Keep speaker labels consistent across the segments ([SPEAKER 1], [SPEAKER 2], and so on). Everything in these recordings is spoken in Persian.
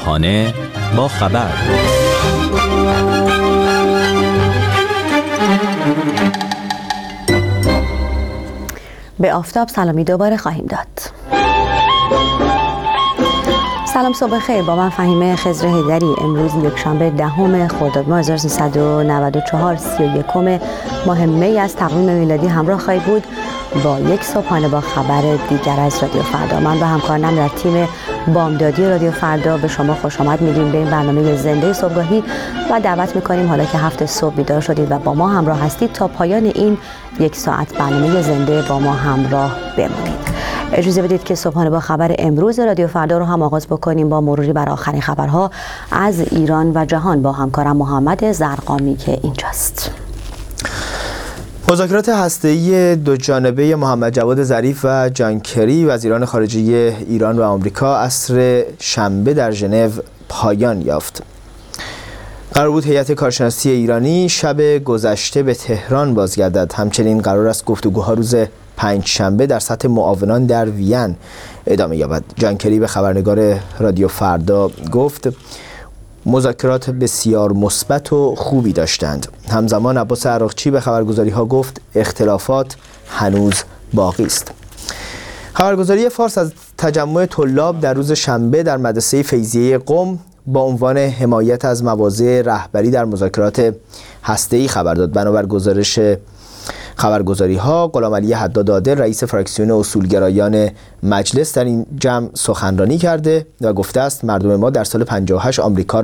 [SPEAKER 1] صبحانه با خبر.
[SPEAKER 2] به آفتاب سلامی دوباره خواهیم داد. سلام صبح خیر، با من فهیمه خضر حیدری. امروز یکشنبه 10 خرداد ماه 1394 31 ماه می از تقویم میلادی همراه خواهید بود با یک صبحانه با خبر دیگر از رادیو فردا. من و همکارانم در تیم بامدادی رادیو فردا به شما خوش آمد میگیم به این برنامه زنده صبحگاهی و دعوت میکنیم حالا که هفته صبح بیدار شدید و با ما همراه هستید تا پایان این یک ساعت برنامه زنده با ما همراه بمونید. اجازه بدید که صبحانه با خبر امروز رادیو فردا رو هم آغاز بکنیم با مروری بر آخرین خبرها از ایران و جهان با همکارم محمد زرقامی که اینجاست.
[SPEAKER 3] مذاکرات هسته‌ای دو جانبه محمد جواد ظریف و جان کری وزیران خارجه ایران و آمریکا عصر شنبه در ژنو پایان یافت. قرار بود هیئت کارشناسی ایرانی شب گذشته به تهران بازگردد. همچنین قرار است گفتگوها روز پنجشنبه در سطح معاونان در وین ادامه یابد. جان کری به خبرنگار رادیو فردا گفت مذاکرات بسیار مثبت و خوبی داشتند. همزمان عباس عراقچی به خبرگزاری‌ها گفت اختلافات هنوز باقی است. خبرگزاری فارس از تجمع طلاب در روز شنبه در مدرسه فیضیه قم با عنوان حمایت از مواضع رهبری در مذاکرات هسته‌ای خبر داد. بنابر گزارش خبرگزاری‌ها غلامعلی حداد عادل رئیس فراکسیون اصولگرایان مجلس در این جمع سخنرانی کرده و گفته است مردم ما در سال 58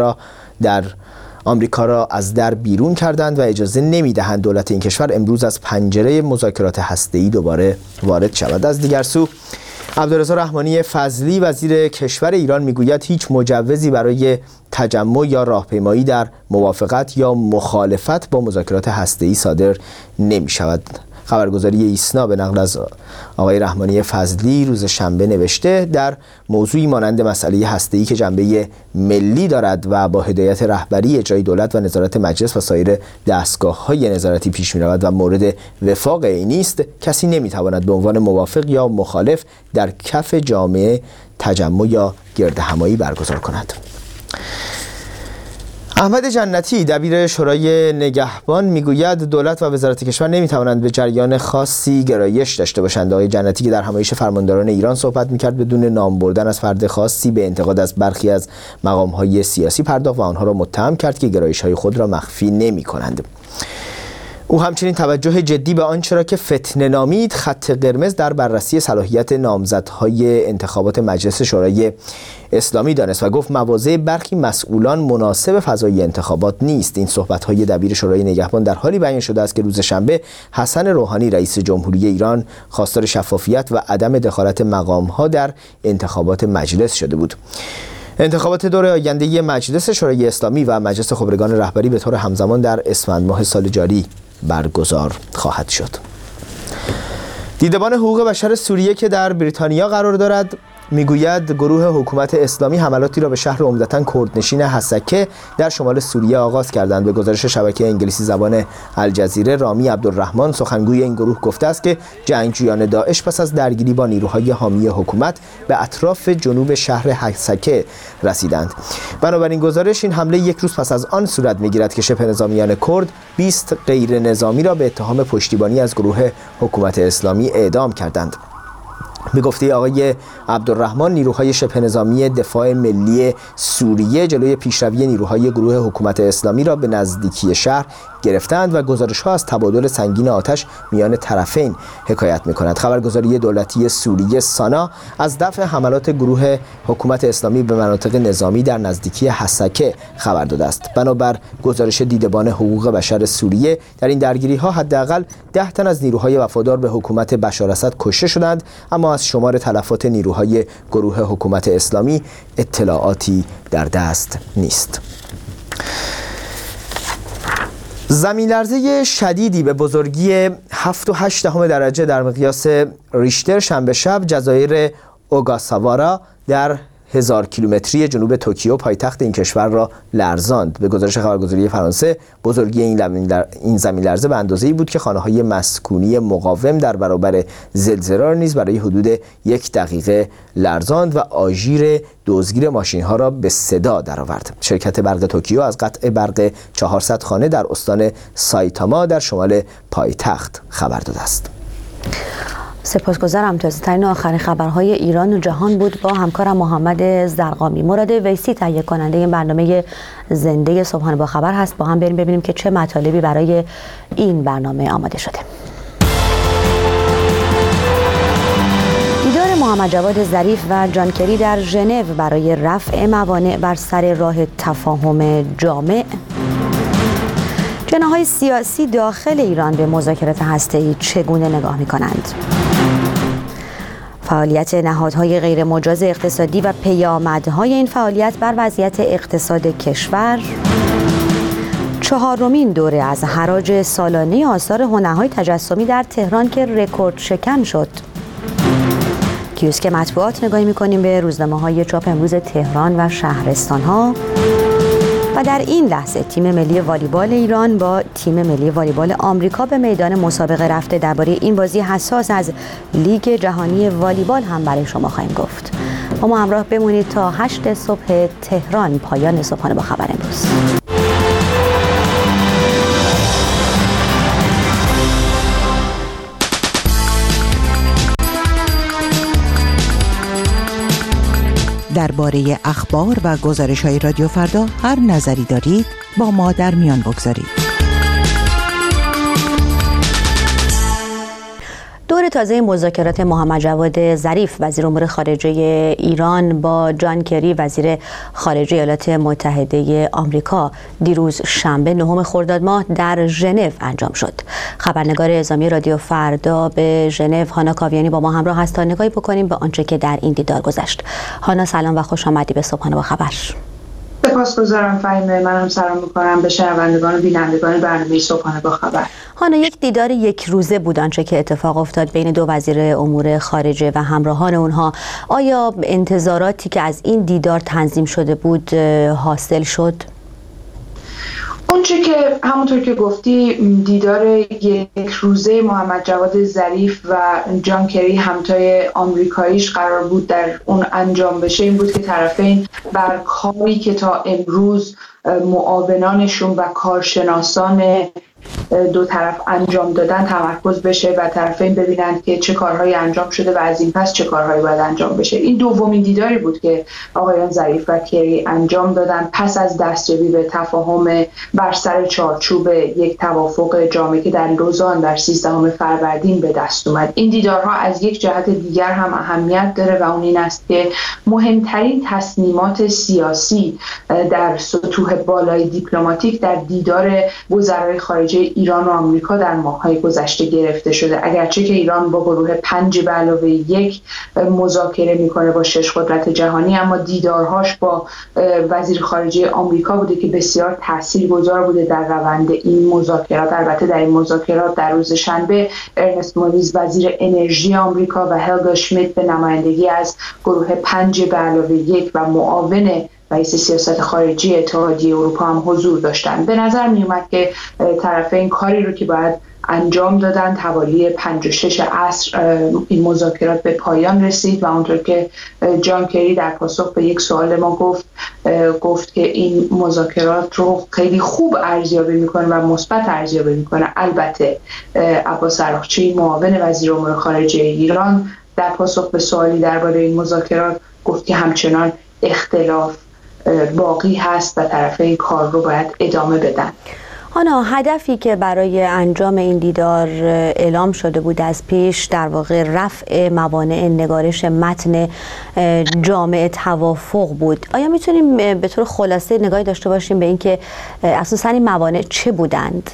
[SPEAKER 3] آمریکا را از در بیرون کردند و اجازه نمی‌دهند دولت این کشور امروز از پنجره مذاکرات هسته‌ای دوباره وارد شود. از دیگر سو عبدالرضا رحمانی فضلی وزیر کشور ایران میگوید هیچ مجوزی برای تجمع یا راهپیمایی در موافقت یا مخالفت با مذاکرات هسته‌ای صادر نمی شود. خبرگزاری ایسنا به نقل از آقای رحمانی فضلی روز شنبه نوشته در موضوعی مانند مسئله هسته‌ای که جنبه ملی دارد و با هدایت رهبری اجرای دولت و نظارت مجلس و سایر دستگاه‌های نظارتی پیش می‌رود و مورد وفاق عینی است، کسی نمی‌تواند به عنوان موافق یا مخالف در کف جامعه تجمع یا گردهمایی برگزار کند. احمد جنتی دبیر شورای نگهبان میگوید دولت و وزارت کشور نمیتوانند به جریان خاصی گرایش داشته باشند. آقای جنتی که در همایش فرمانداران ایران صحبت میکرد بدون نام بردن از فرد خاصی به انتقاد از برخی از مقام‌های سیاسی پرداخت و آنها را متهم کرد که گرایش‌های خود را مخفی نمی‌کنند. او همچنین توجه جدی به آنچه را که فتنه نامید خط قرمز در بررسی صلاحیت نامزدهای انتخابات مجلس شورای اسلامی دانست و گفت مواضع برخی مسئولان مناسب فضای انتخابات نیست. این صحبت‌های دبیر شورای نگهبان در حالی بیان شده است که روز شنبه حسن روحانی رئیس جمهوری ایران خواستار شفافیت و عدم دخالت مقام‌ها در انتخابات مجلس شده بود. انتخابات دور آینده مجلس شورای اسلامی و مجلس خبرگان رهبری به طور همزمان در اسفند ماه سال جاری برگزار خواهد شد. دیدبان حقوق بشر سوریه که در بریتانیا قرار دارد میگوید گروه حکومت اسلامی حملاتی را به شهر عمدتاً کردنشین حسکه در شمال سوریه آغاز کردند. به گزارش شبکه انگلیسی زبان الجزیره رامی عبدالرحمن سخنگوی این گروه گفته است که جنگجویان داعش پس از درگیری با نیروهای حامی حکومت به اطراف جنوب شهر حسکه رسیدند. بنابراین گزارش این حمله یک روز پس از آن صورت میگیرد که شبه نظامیان کرد 20 غیر نظامی را به اتهام پشتیبانی از گروه حکومت اسلامی اعدام کردند. به گفته آقای عبدالرحمن نیروهای شبه نظامی دفاع ملی سوریه جلوی پیشروی نیروهای گروه حکومت اسلامی را به نزدیکی شهر گرفتند و گزارش‌ها از تبادل سنگین آتش میان طرفین حکایت می‌کند. خبرگزاری دولتی سوریه سانا از دفع حملات گروه حکومت اسلامی به مناطق نظامی در نزدیکی حسکه خبر داده است. بنابر گزارش دیدبان حقوق بشر سوریه در این درگیری‌ها حداقل 10 تن از نیروهای وفادار به حکومت بشار اسد کشته شدند، اما از شمار تلفات نیروهای گروه حکومت اسلامی اطلاعاتی در دست نیست. زمین‌لرزه شدیدی به بزرگی 7.8 درجه در مقیاس ریشتر شنبه شب جزایر اوگاساوارا در 1000 کیلومتری جنوب توکیو پایتخت این کشور را لرزاند. به گزارش خبرگزاری فرانسه، بزرگی این زمین لرزه به اندازه‌ای بود که خانه‌های مسکونی مقاوم در برابر زلزله را نیز برای حدود 1 دقیقه لرزاند و آژیر دزدگیر ماشین‌ها را به صدا درآورد. شرکت برق توکیو از قطع برق 400 خانه در استان سایتاما در شمال پایتخت خبر داده است.
[SPEAKER 2] سپاسگزارم. تازه‌ترین آخرین خبرهای ایران و جهان بود با همکارم محمد زرقامی. مراد ویسی تهیه کننده این برنامه زنده صبحانه با خبر هست. با هم بریم ببینیم که چه مطالبی برای این برنامه آماده شده. دیدار محمد جواد ظریف و جان کری در ژنو برای رفع موانع بر سر راه تفاهم جامع. جناح‌های سیاسی داخل ایران به مذاکرات هسته‌ای چگونه نگاه می‌کنند؟ فعالیت نهادهای غیر مجاز اقتصادی و پیامدهای این فعالیت بر وضعیت اقتصاد کشور. 4مین دوره از حراج سالانه آثار هنرهای تجسمی در تهران که رکورد شکن شد. کیوسک مطبوعات نگاهی می‌کنیم به روزنامه‌های چاپ امروز تهران و شهرستان‌ها. و در این لحظه تیم ملی والیبال ایران با تیم ملی والیبال آمریکا به میدان مسابقه رفته. درباره این بازی حساس از لیگ جهانی والیبال هم برای شما خواهیم گفت. با ما همراه بمونید تا 8 صبح تهران، پایان صبحانه با خبر امروز.
[SPEAKER 4] درباره اخبار و گزارش‌های رادیو فردا هر نظری دارید با ما در میان بگذارید.
[SPEAKER 2] دور تازه مذاکرات محمد جواد ظریف وزیر امور خارجه ایران با جان کری وزیر خارجه ایالات متحده آمریکا دیروز شنبه 9 خرداد ماه در ژنو انجام شد. خبرنگار اعزامی رادیو فردا به ژنو هانا کاویانی با ما همراه هست تا نگاهی بکنیم به آنچه که در این دیدار گذشت. هانا سلام و خوش آمدی به صبحانه با خبر.
[SPEAKER 5] سپاسگزارم فهیمه. من هم سلام می‌کنم به شنوندگان و بینندگان برنامه صبحانه با خبر.
[SPEAKER 2] هانا، یک دیدار یک روزه بود آنچه که اتفاق افتاد بین دو وزیر امور خارجه و همراهان اونها. آیا انتظاراتی که از این دیدار تنظیم شده بود حاصل شد؟
[SPEAKER 5] اونچه که همونطور که گفتی دیدار یک روزه محمد جواد ظریف و جان کری همتای آمریکاییش قرار بود در اون انجام بشه این بود که طرفین بر کاری که تا امروز معاونانشون و کارشناسان دو طرف انجام دادن تمرکز بشه و طرفین ببینند که چه کارهایی انجام شده و از این پس چه کارهایی باید انجام بشه. این دومین دیداری بود که آقایان ظریف و کری انجام دادن پس از دستیابی به تفاهم بر سر چارچوب یک توافق جامع که در لوزان در 13 فروردین به دست اومد. این دیدارها از یک جهت دیگر هم اهمیت داره و اون این است که مهمترین تصمیمات سیاسی در سطوح بالای دیپلماتیک در دیدار وزرای خارجه ایران و آمریکا در ماه‌های گذشته گرفته شده. اگرچه که ایران با گروه 5+1 مذاکره میکنه با 6 قدرت جهانی، اما دیدارهاش با وزیر خارجه آمریکا بوده که بسیار تاثیرگذار بوده در روند این مذاکرات. البته در این مذاکرات در روز شنبه ارنست موریز وزیر انرژی آمریکا و هلگا شمیت به نمایندگی از گروه 5+1 و معاون رئیس سیاست خارجی اتحادیه اروپا هم حضور داشتند. به نظر می اومد که طرفین کاری رو که باید انجام دادن حوالی 5-6 عصر این مذاکرات به پایان رسید و اونطور که جان کری در پاسخ به یک سوال ما گفت که این مذاکرات رو خیلی خوب ارزیابی میکنه و مثبت ارزیابی میکنه. البته عباس عراقچی معاون وزیر امور خارجه ایران در پاسخ به سوالی درباره این مذاکرات گفت که همچنان اختلاف باقی هست و طرفین کار رو باید ادامه بدن.
[SPEAKER 2] هانا، هدفی که برای انجام این دیدار اعلام شده بود از پیش در واقع رفع موانع نگارش متن جامع توافق بود. آیا میتونیم به طور خلاصه نگاهی داشته باشیم به اینکه اساساً این موانع چه بودند؟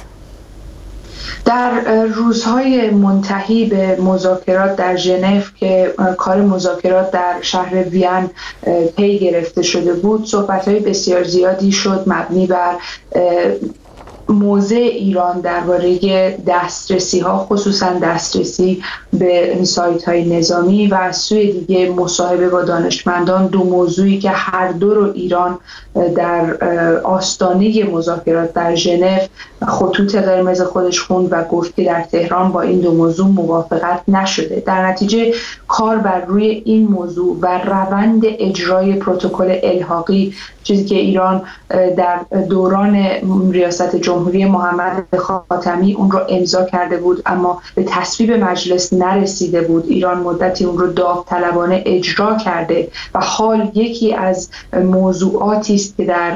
[SPEAKER 5] در روزهای منتهی به مذاکرات در ژنو که کار مذاکرات در شهر وین پی گرفته شده بود، صحبت‌های بسیار زیادی شد مبنی بر موضع ایران درباره دسترسی ها، خصوصا دسترسی به سایت های نظامی و از سوی دیگه مصاحبه با دانشمندان، دو موضوعی که هر دو رو ایران در آستانه مذاکرات در ژنو خطوط قرمز خودش خوند و گفت که در تهران با این دو موضوع موافقت نشده. در نتیجه کار بر روی این موضوع و روند اجرای پروتکل الحاقی، چیزی که ایران در دوران ریاست جمهوری محمد خاتمی اون رو امضا کرده بود اما به تصویب مجلس نرسیده بود، ایران مدتی اون رو داوطلبانه اجرا کرده و حال یکی از موضوعاتی است که در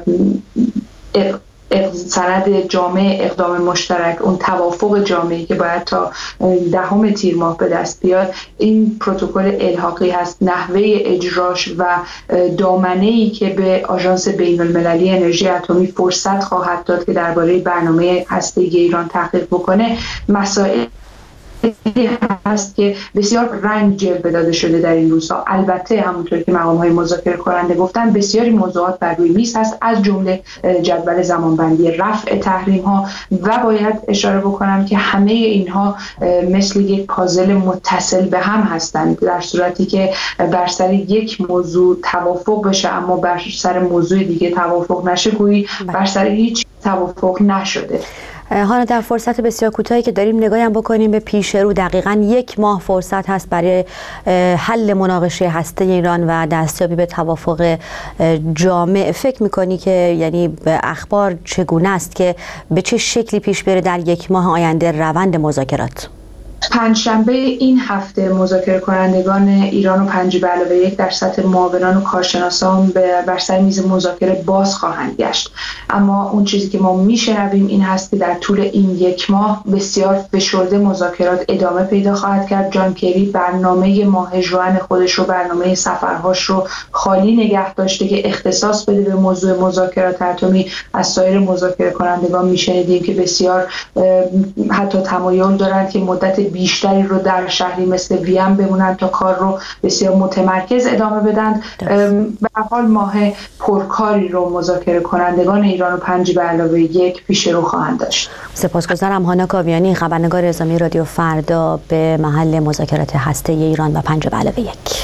[SPEAKER 5] سند جامع اقدام مشترک، اون توافق جامعی که باید تا 10 تیر ماه به دست بیاد، این پروتکل الحاقی هست. نحوه اجراش و دامنه‌ای که به آژانس بین‌المللی انرژی اتمی فرصت خواهد داد که درباره برنامه هسته‌ای ایران تحقیق بکنه، مسائل هست که بسیار رنگ جلوه داده شده در این روزها. البته همونطور که مقام‌های مذاکره کننده گفتن بسیاری موضوعات بر روی میز هست، از جمله جدول زمانبندی رفع تحریم‌ها و باید اشاره بکنم که همه اینها مثل یک پازل متصل به هم هستند. در صورتی که بر سر یک موضوع توافق بشه اما بر سر موضوع دیگه توافق نشه، گویی بر سر هیچ توافق نشده.
[SPEAKER 2] حالا در فرصت بسیار کوتاهی که داریم نگاهی هم بکنیم به پیش رو، دقیقاً 1 ماه فرصت هست برای حل مناقشه هسته ایران و دستیابی به توافق جامع. فکر می‌کنی که یعنی اخبار چگونه است که به چه شکلی پیش بره در 1 ماه آینده روند مذاکرات؟
[SPEAKER 5] پنجشنبه این هفته مذاکره کنندگان ایران و 5+1 در سطح معاونان و کارشناسان بر سر میز مذاکره باز خواهند گشت. اما اون چیزی که ما میشنویم این هست که در طول این 1 ماه بسیار فشرده مذاکرات ادامه پیدا خواهد کرد. جان کری برنامه ماه ژوئن خودش رو، برنامه سفرهاش رو خالی نگه داشته که اختصاص بده به موضوع مذاکرات اتمی. از سایر مذاکره کنندگان میشنیدیم که بسیار حتی تمایل دارند که مدت بیشتری رو در شهری مثل وین بمونن تا کار رو بسیار متمرکز ادامه بدن. به هر حال ماه پرکاری رو مذاکره کنندگان ایران و 5+1 پیش رو خواهند داشت.
[SPEAKER 2] سپاسگزارم. هانا کاویانی، خبرنگار اعزامی رادیو فردا، به محل مذاکرات هسته ایران و 5+1.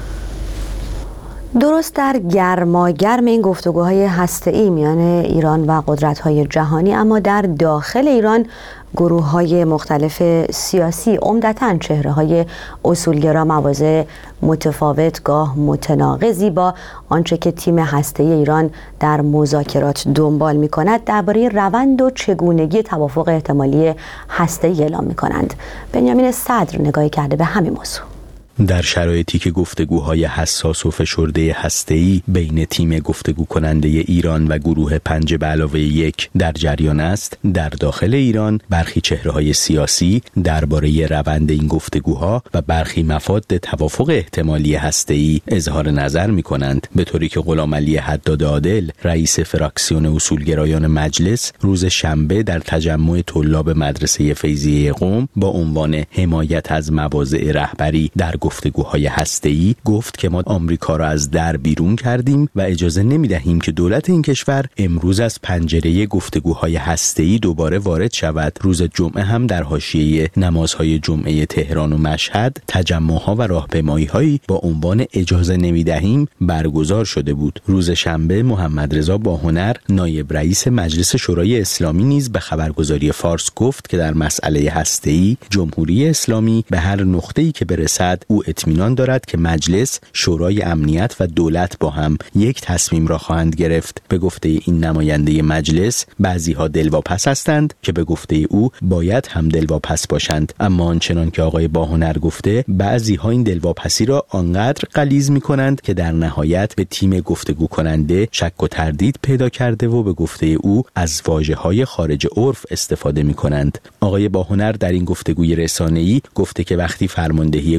[SPEAKER 2] درست در گرماگرم این گفتگوهای هسته‌ای میان ایران و قدرت‌های جهانی، اما در داخل ایران گروه‌های مختلف سیاسی، عمدتاً چهره‌های اصولگرا، مواضع متفاوت گاه متناقضی با آنچه که تیم هسته‌ای ایران در مذاکرات دنبال می‌کند درباره روند و چگونگی توافق احتمالی هسته‌ای اعلام می‌کنند. بنیامین صدر نگاهی کرده به همین موضوع.
[SPEAKER 1] در شرایطی که گفتگوهای حساس و فشرده هسته‌ای بین تیم گفتگو کننده ایران و گروه 5+1 در جریان است، در داخل ایران برخی چهره‌های سیاسی درباره روند این گفتگوها و برخی مفاد توافق احتمالی هسته‌ای اظهار نظر می‌کنند، به طوری که غلامعلی حداد عادل، رئیس فراکسیون اصولگرایان مجلس، روز شنبه در تجمع طلاب مدرسه فیضیه قم با عنوان حمایت از مواضع رهبری در گفتگوهای هسته‌ای گفت که ما آمریکا را از در بیرون کردیم و اجازه نمی‌دهیم که دولت این کشور امروز از پنجره گفتگوهای هسته‌ای دوباره وارد شود. روز جمعه هم در حاشیه نمازهای جمعه تهران و مشهد تجمع‌ها و راهپیمایی‌هایی با عنوان اجازه نمی‌دهیم برگزار شده بود. روز شنبه محمد رضا باهنر، نایب رئیس مجلس شورای اسلامی، نیز به خبرگزاری فارس گفت که در مسئله هسته‌ای جمهوری اسلامی به هر نقطه‌ای که برسد او اطمینان دارد که مجلس، شورای امنیت و دولت با هم یک تصمیم را خواهند گرفت. به گفته این نماینده مجلس، بعضی‌ها دلواپس هستند که به گفته او باید هم دلواپس باشند، اما آنچنان که آقای باهنر گفته، بعضی‌ها این دلواپسی را آنقدر غلیظ می‌کنند که در نهایت به تیم گفتگو کننده شک و تردید پیدا کرده و به گفته او از واژه‌های خارج عرف استفاده می‌کنند. آقای باهنر در این گفتگوی رسانه‌ای گفته که وقتی فرماندهی کل قوات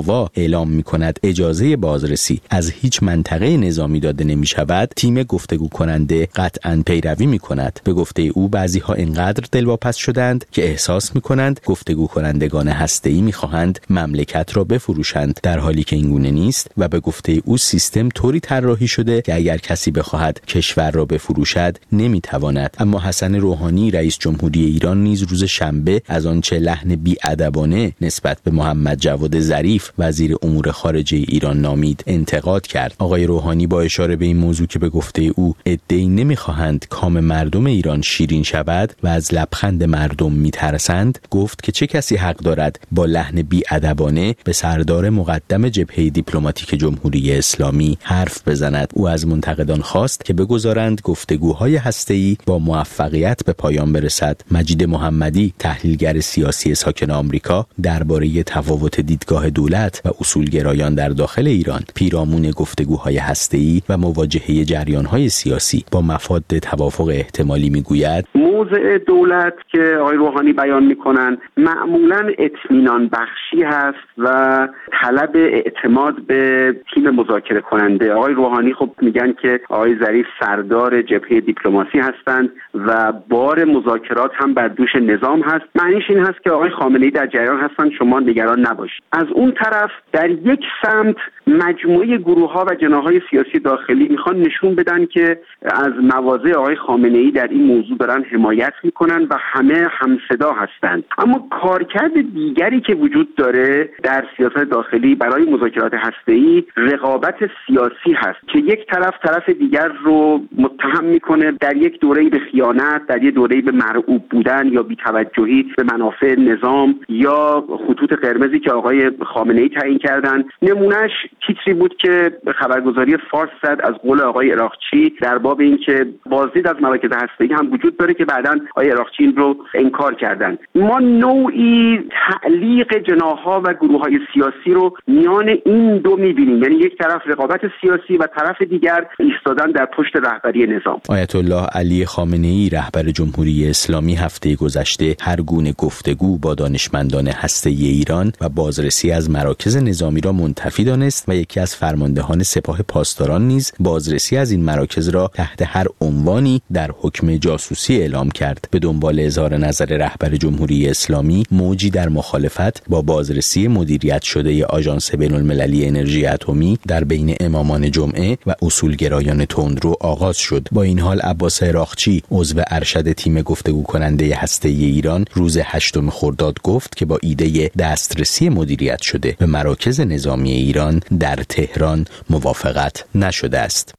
[SPEAKER 1] القوا اعلام می‌کند اجازه بازرسی از هیچ منطقه نظامی داده نمی‌شود، تیم گفتگو کننده قطعاً پیروی می‌کند. به گفته او بعضی‌ها اینقدر دلواپس شدند که احساس می‌کنند گفتگو کنندگان هسته‌ای می‌خواهند مملکت را بفروشند، در حالی که این گونه نیست و به گفته او سیستم طوری طراحی شده که اگر کسی بخواهد کشور را بفروشد نمی‌تواند. اما حسن روحانی رئیس جمهوری ایران نیز روز شنبه از آنچه لحن بی‌ادبانه نسبت به محمد جواد ظریف وزیر امور خارجه ایران نامید انتقاد کرد. آقای روحانی با اشاره به این موضوع که به گفته او عده‌ای نمی‌خواهند کام مردم ایران شیرین شود و از لبخند مردم می‌ترسند، گفت که چه کسی حق دارد با لحن بی‌ادبانه به سردار مقدم جبهه دیپلماتیک جمهوری اسلامی حرف بزند. او از منتقدان خواست که بگذارند گفتگوهای هسته‌ای با موفقیت به پایان برسد. مجید محمدی، تحلیلگر سیاسی ساکن آمریکا، درباره تفاوت دیدگاه دولت و اصولگرایان در داخل ایران پیرامون گفتگوهای هسته‌ای و مواجهه جریان‌های سیاسی با مفاد توافق احتمالی میگوید
[SPEAKER 6] موضع دولت که آقای روحانی بیان میکنن معمولاً اطمینان بخشی هست و طلب اعتماد به تیم مذاکره کننده. آقای روحانی خب میگن که آقای ظریف سردار جبهه دیپلماسی هستند و بار مذاکرات هم بر دوش نظام هست. معنیش این هست که آقای خامنه‌ای در جریان هستند، شما نگران نباشید. از اون طرف در یک سمت مجموعه گروه‌ها و جناح‌های سیاسی داخلی میخوان نشون بدن که از مواضع آقای خامنه‌ای در این موضوع دارن حمایت میکنن و همه همصدا هستند. اما کارکرد دیگری که وجود داره در سیاست داخلی برای مذاکرات هسته‌ای رقابت سیاسی هست که یک طرف دیگر رو متهم میکنه در یک دوره‌ای به خیانت، در یک دوره‌ای به مرعوب بودن یا بی‌توجهی به منافع نظام یا خطوط قرمزی که آقای خامنه‌ای تعیین کردن. نمونهش تیتری بود که خبرگزاری فارس زد از قول آقای عراقچی در باب اینکه بازدید از مراکز هسته‌ای هم وجود داره که بعداً آقای عراقچی این رو انکار کردن. ما نوعی تعلیق جناح‌ها و گروه‌های سیاسی رو میان این دو می‌بینیم، یعنی یک طرف رقابت سیاسی و طرف دیگر ایستادن در پشت رهبری نظام.
[SPEAKER 1] آیت الله علی خامنه‌ای رهبر جمهوری اسلامی هفته گذشته هر گونه گفتگو با دانشمندان هسته‌ای ایران و بازرسی از مراکز نظامی را منتفی دانست و یکی از فرماندهان سپاه پاسداران نیز بازرسی از این مراکز را تحت هر عنوانی در حکم جاسوسی اعلام کرد. به دنبال اظهار نظر رهبر جمهوری اسلامی، موجی در مخالفت با بازرسی مدیریت شده آژانس بین‌المللی انرژی اتمی در بین امامان جمعه و اصولگرایان تندرو آغاز شد. با این حال عباس عراقچی، عضو ارشد تیم گفتگو کننده هسته‌ای ایران، روز 8 خرداد گفت که با ایده دسترسی مدیریت شده به مراکز نظامی ایران در تهران موافقت نشده است.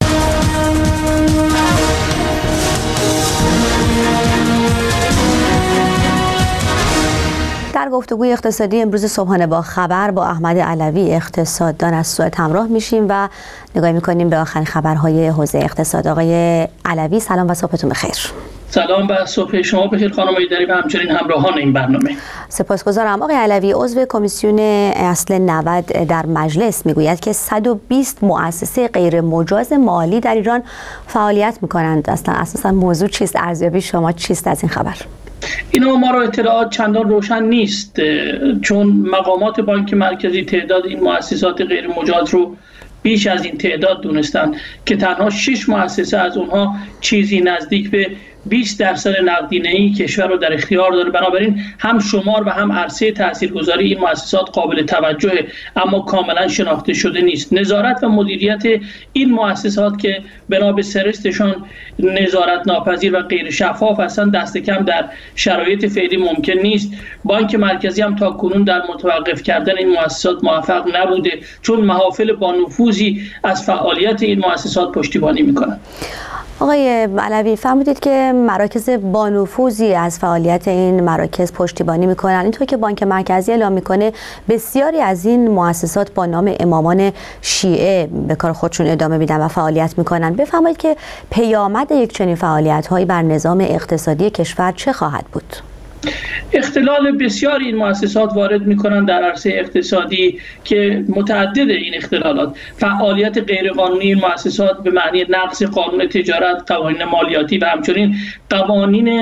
[SPEAKER 2] در گفتگوی اقتصادی امروز صبحانه با خبر با احمد علوی اقتصاددان از سوئد همراه میشیم و نگاه میکنیم به آخرین خبرهای حوزه اقتصاد. آقای علوی سلام و صبحتون بخیر.
[SPEAKER 7] سلام و صبح شما بخیر خانم ایدری و همچنین همراهان این برنامه.
[SPEAKER 2] سپاسگزارم. آقای علوی، عضو کمیسیون اصل 90 در مجلس میگوید که 120 مؤسسه غیر مجاز مالی در ایران فعالیت میکنند. اساسا موضوع چیست؟ ارزیابی شما چیست از این خبر؟
[SPEAKER 7] اینا ما را اطلاعات چندان روشن نیست، چون مقامات بانک مرکزی تعداد این مؤسسات غیر مجاز رو بیش از این تعداد دونستند که تنها 6 مؤسسه از اونها چیزی نزدیک به 20% نقدینه‌ای کشور رو در اختیار داره. بنابراین هم شمار و هم عرصه تاثیرگذاری این مؤسسات قابل توجهه، اما کاملا شناخته شده نیست. نظارت و مدیریت این مؤسسات که بنا به سرشتشان نظارت ناپذیر و غیر شفاف هستند دست کم در شرایط فعلی ممکن نیست. بانک مرکزی هم تا کنون در متوقف کردن این مؤسسات موفق نبوده، چون محافل با نفوذی از فعالیت این مؤسسات پشتیبانی میکنند.
[SPEAKER 2] آقای علوی، فرمودید که مراکز با نفوذی از فعالیت این مراکز پشتیبانی میکنن. اینطور که بانک مرکزی اعلام میکنه بسیاری از این مؤسسات با نام امامان شیعه به کار خودشون ادامه میدن و فعالیت میکنن. بفرمایید که پیامد یک چنین فعالیت‌هایی بر نظام اقتصادی کشور چه خواهد بود؟
[SPEAKER 7] اختلال بسیاری این مؤسسات وارد میکنن در عرصه اقتصادی که متعدد این اختلالات، فعالیت غیرقانونی این مؤسسات به معنی نقض قانون تجارت، قوانین مالیاتی و همچنین قوانین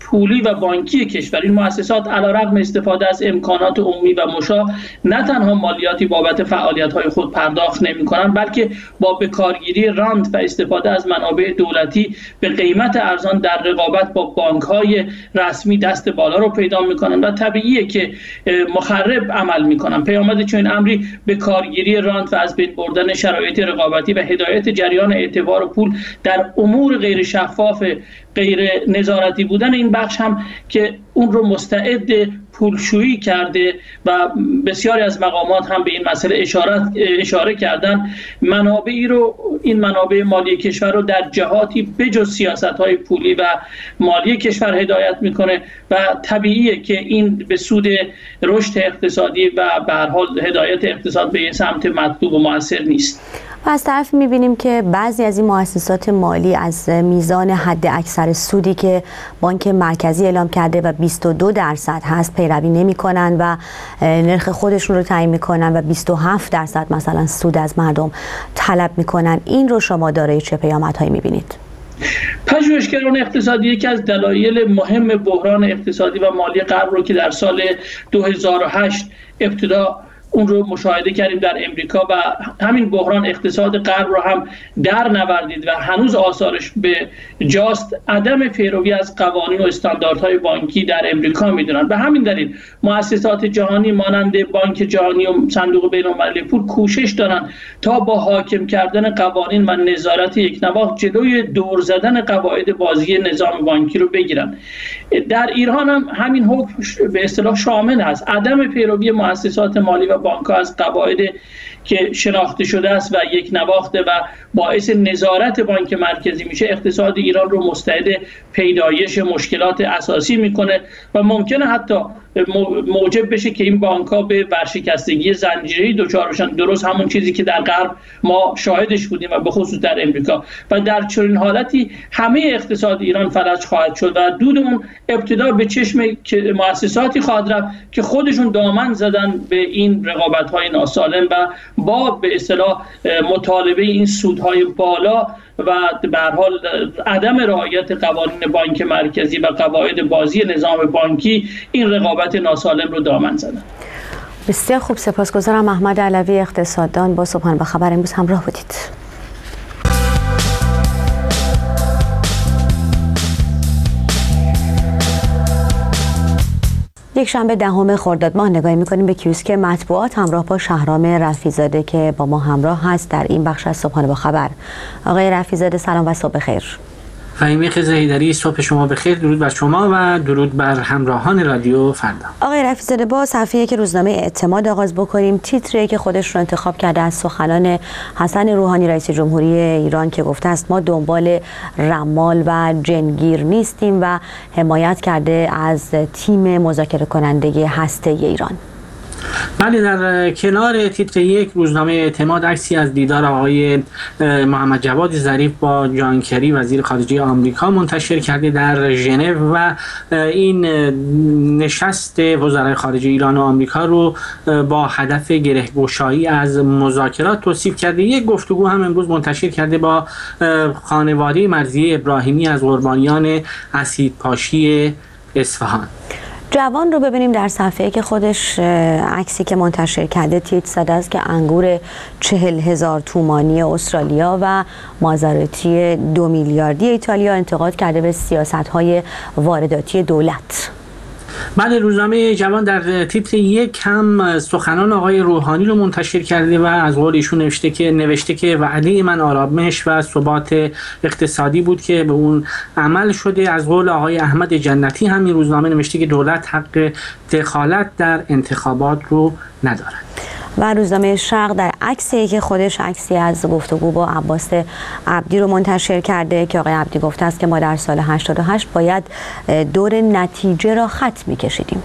[SPEAKER 7] پولی و بانکی کشور. این مؤسسات علیرغم استفاده از امکانات عمومی و مشاع نه تنها مالیاتی بابت فعالیت‌های خود پرداخت نمی‌کنند، بلکه با بکارگیری رانت و استفاده از منابع دولتی به قیمت ارزان در رقابت با بانک‌های رسمی دست بالا رو پیدا می‌کنند و طبیعیه که مخرب عمل می‌کنند. پیامد چنین امری به کارگیری رانت و از بین بردن شرایط رقابتی و هدایت جریان اعتبار و پول در امور غیر شفاف، غیر نظارتی بودن این بخش هم که اون رو مستعد پولشویی کرده و بسیاری از مقامات هم به این مسئله اشاره کردن. این منابع مالی کشور رو در جهاتی بجز سیاست‌های پولی و مالی کشور هدایت میکنه و طبیعیه که این به سود رشد اقتصادی و به هر حال هدایت اقتصاد به سمت مطلوب و مؤثر نیست.
[SPEAKER 2] و از طرف می‌بینیم که بعضی از این مؤسسات مالی از میزان حد اکثر سودی که بانک مرکزی اعلام کرده و 22% هست پیروی نمی‌کنن و نرخ خودشون رو تعیین می‌کنن و 27% مثلا سود از مردم طلب می‌کنن. این رو شما دارای چه پیامدهایی می‌بینید؟
[SPEAKER 7] پژوهشگران اقتصادی یکی از دلایل مهم بحران اقتصادی و مالی غرب رو که در سال 2008 ابتدا اون رو مشاهده کردیم در امریکا و همین بحران اقتصاد غرب رو هم در نوردید و هنوز آثارش به جاست، عدم پیروی از قوانین و استانداردهای بانکی در امریکا میدونن. به همین دلیل مؤسسات جهانی مانند بانک جهانی و صندوق بین‌المللی پول کوشش دارن تا با حاکم کردن قوانین و نظارت یکنواخت جلوی دور زدن قواعد بازی نظام بانکی رو بگیرن. در ایران هم همین حکم به اصطلاح شامل است. عدم پیروی مؤسسات مالی و بانک‌ها از قواعد که شناخته شده است و یک نواخته و باعث نظارت بانک مرکزی میشه اقتصاد ایران رو مستعد پیدایش مشکلات اساسی میکنه و ممکنه حتی موجب بشه که این بانک‌ها به ورشکستگی زنجیره‌ای دچار بشن، درست همون چیزی که در غرب ما شاهدش بودیم و به خصوص در امریکا. و در چنین حالتی همه اقتصاد ایران فلج خواهد شد و دود اون ابتدا به چشم مؤسساتی خواهد رفت که خودشون دامن زدن به این رقابت‌های ناسالم و با به اصطلاح مطالبه این سودهای بالا و به هر حال عدم رعایت قوانین بانک مرکزی و قواعد بازی نظام بانکی این رقابت ناسالم رو دامن زدن.
[SPEAKER 2] بسیار خوب، سپاسگزارم. احمد علوی، اقتصاددان، با صبحانه با خبر امروز همراه بودید. یک شنبه 10 خرداد ماه نگاهی می‌کنیم به کیوسک مطبوعات همراه با شهرام رفیع‌زاده که با ما همراه هست در این بخش از صبحانه با خبر. آقای رفیع‌زاده سلام و صبح بخیر.
[SPEAKER 8] فهیمه خزرهیدری، صبح شما بخیر. درود بر شما و درود بر همراهان رادیو فردا.
[SPEAKER 2] آقای رفیع‌زاده، با صفحه‌ای که روزنامه اعتماد آغاز بکنیم، تیتری که خودش رو انتخاب کرده از سخنان حسن روحانی رئیس جمهوری ایران که گفته است ما دنبال رمال و جنگیر نیستیم و حمایت کرده از تیم مذاکره کننده هسته‌ای ایران.
[SPEAKER 8] بله، در کنار تیتر یک روزنامه اعتماد عکسی از دیدار آقای محمد جواد ظریف با جان کری وزیر خارجه آمریکا منتشر کرده در ژنو و این نشست وزرای خارجه ایران و آمریکا رو با هدف گره‌گشایی از مذاکرات توصیف کرده. یک گفتگو هم امروز منتشر کرده با خانواده مرضیه ابراهیمی از قربانیان اسیدپاشی اصفهان.
[SPEAKER 2] جوان رو ببینیم در صفحه که خودش عکسی که منتشر کرده تیتر زده است که انگور 40,000 تومانی استرالیا و مازراتی 2 میلیاردی ایتالیا انتقاد کرده به سیاست‌های وارداتی دولت.
[SPEAKER 8] بله، روزنامه جوان در تیتر یک هم سخنان آقای روحانی رو منتشر کرده و از قول ایشون نوشته که وعده من آرامش و ثبات اقتصادی بود که به اون عمل شده. از قول آقای احمد جنتی هم این روزنامه نوشته که دولت حق دخالت در انتخابات رو ندارد.
[SPEAKER 2] و روزنامه شرق در عکسی که خودش عکسی از گفتگو با عباس عبدی رو منتشر کرده که آقای عبدی گفته است که ما در سال 88 باید دور نتیجه را خط می‌کشیدیم.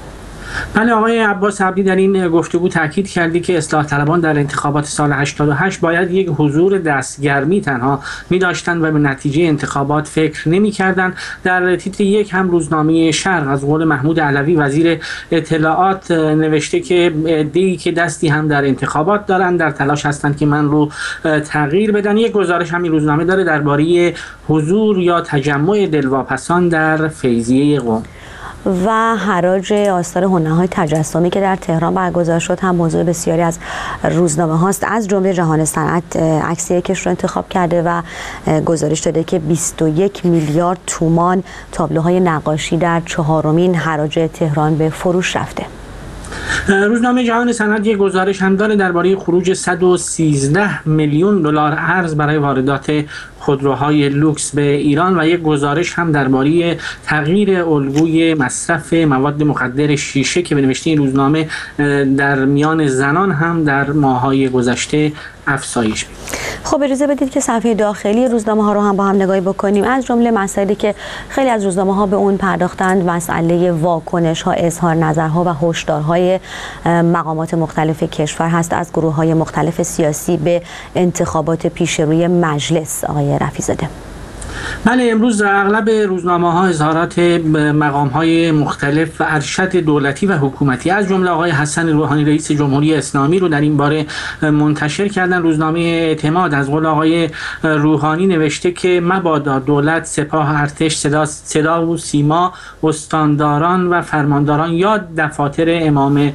[SPEAKER 8] بله، آقای عباس عبدی در این گفتگو تاکید کردی که اصلاح طلبان در انتخابات سال 88 باید یک حضور دستگرمی تنها می داشتند و به نتیجه انتخابات فکر نمی کردند. در تیتر یک هم روزنامه شرق از قول محمود علوی وزیر اطلاعات نوشته که عده‌ای که دستی هم در انتخابات دارند در تلاش هستند که من رو تغییر بدن. یک گزارش همین روزنامه داره درباره حضور یا تجمع دلواپسان در فیضیه قم
[SPEAKER 2] و حراج آثار هنرهای تجسمی که در تهران برگزار شد هم موضوع بسیاری از روزنامه هاست، از جمله جهان صنعت عکس یکش رو انتخاب کرده و گزارش داده که 21 میلیارد تومان تابلوهای نقاشی در 4مین حراج تهران به فروش رفته.
[SPEAKER 8] روزنامه جهان صنعت یک گزارش هم داره درباره خروج 113 میلیون دلار ارز برای واردات خودروهای لوکس به ایران و یک گزارش هم درباره تغییر الگوی مصرف مواد مخدر شیشه که به نوشته این روزنامه در میان زنان هم در ماه‌های گذشته افزایش پیدا.
[SPEAKER 2] خب اجازه بدید که صفحه داخلی روزنامه ها رو هم با هم نگاهی بکنیم. از جمله مسائلی که خیلی از روزنامه ها به اون پرداختند مسئله واکنش ها، اظهار نظرها و هشدارهای مقامات مختلف کشور هست، از گروه های مختلف سیاسی به انتخابات پیش روی مجلس. آقای رفیع‌زاده.
[SPEAKER 8] بله، امروز در اغلب روزنامه‌ها اظهارات مقام‌های مختلف و ارشد دولتی و حکومتی از جمله آقای حسن روحانی رئیس جمهوری اسلامی رو در این باره منتشر کردن. روزنامه اعتماد از قول آقای روحانی نوشته که مبادا دولت، سپاه، ارتش، صدا و سیما، استانداران و فرمانداران یا دفاتر امام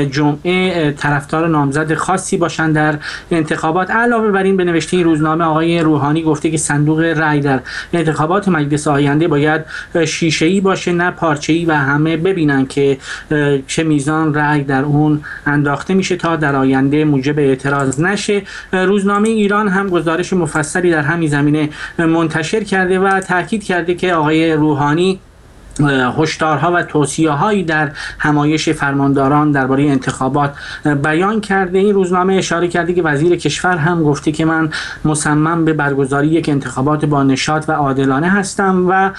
[SPEAKER 8] جمعه طرفدار نامزد خاصی باشند در انتخابات. علاوه بر این به نوشته این روزنامه آقای روحانی گفته که صندوق رای در انتخابات مجلس آینده باید شیشه‌ای باشه نه پارچه‌ای و همه ببینن که چه میزان رأی در اون انداخته میشه تا در آینده موجب اعتراض نشه. روزنامه ایران هم گزارش مفصلی در همین زمینه منتشر کرده و تاکید کرده که آقای روحانی هشدارها و توصیه‌هایی در همایش فرمانداران درباره انتخابات بیان کرده. این روزنامه اشاره کرده که وزیر کشور هم گفته که من مصمم به برگزاری یک انتخابات با نشاط و عادلانه هستم و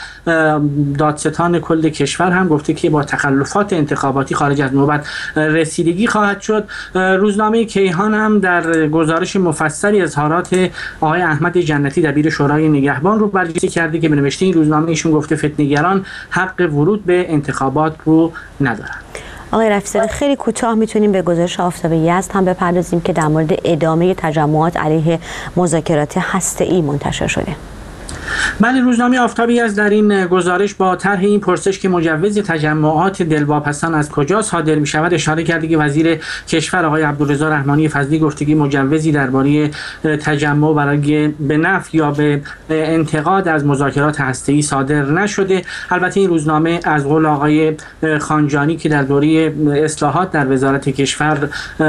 [SPEAKER 8] دادستان کل کشور هم گفته که با تخلفات انتخاباتی خارج از نوبت رسیدگی خواهد شد. روزنامه کیهان هم در گزارش مفصلی اظهارات آقای احمد جنتی دبیر شورای نگهبان رو بررسی کرده که به نوشته این روزنامه ایشون گفته فتنه‌گران حق ورود به انتخابات رو ندارن.
[SPEAKER 2] آقای رفیع‌زاده، خیلی کوتاه میتونیم به گزارش آفتاب یزد هم بپردازیم که در مورد ادامه تجمعات علیه مذاکرات هسته‌ای منتشر شده.
[SPEAKER 8] بله، روزنامه آفتابی از در این گزارش با طرح این پرسش که مجوز تجمعات دلواپسان از کجا صادر می شود اشاره کرده که وزیر کشور آقای عبدالرضا رحمانی فضلی گفته که مجوزی درباره تجمع برای به نفی یا به انتقاد از مذاکرات هسته‌ای صادر نشده. البته این روزنامه از قول آقای خانجانی که در دوره اصلاحات در وزارت کشور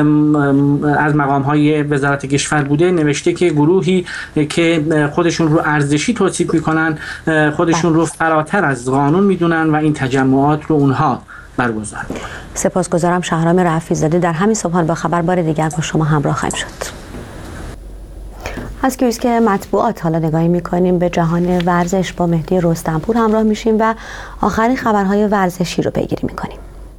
[SPEAKER 8] از مقام‌های وزارت کشور بوده نوشته که گروهی که خودشون رو ارزشی توصیف میکنن خودشون رو فراتر از قانون میدونن و این تجمعات رو اونها برگزار میکنن.
[SPEAKER 2] سپاسگزارم. شهرام رفیع‌زاده. در همین صبحان با خبر بار دیگر با شما همراه خواهیم شد. از کیوسک مطبوعات حالا نگاهی میکنیم به جهان ورزش. با مهدی رستمپور همراه میشیم و آخرین خبرهای ورزشی رو پیگیری میکنیم.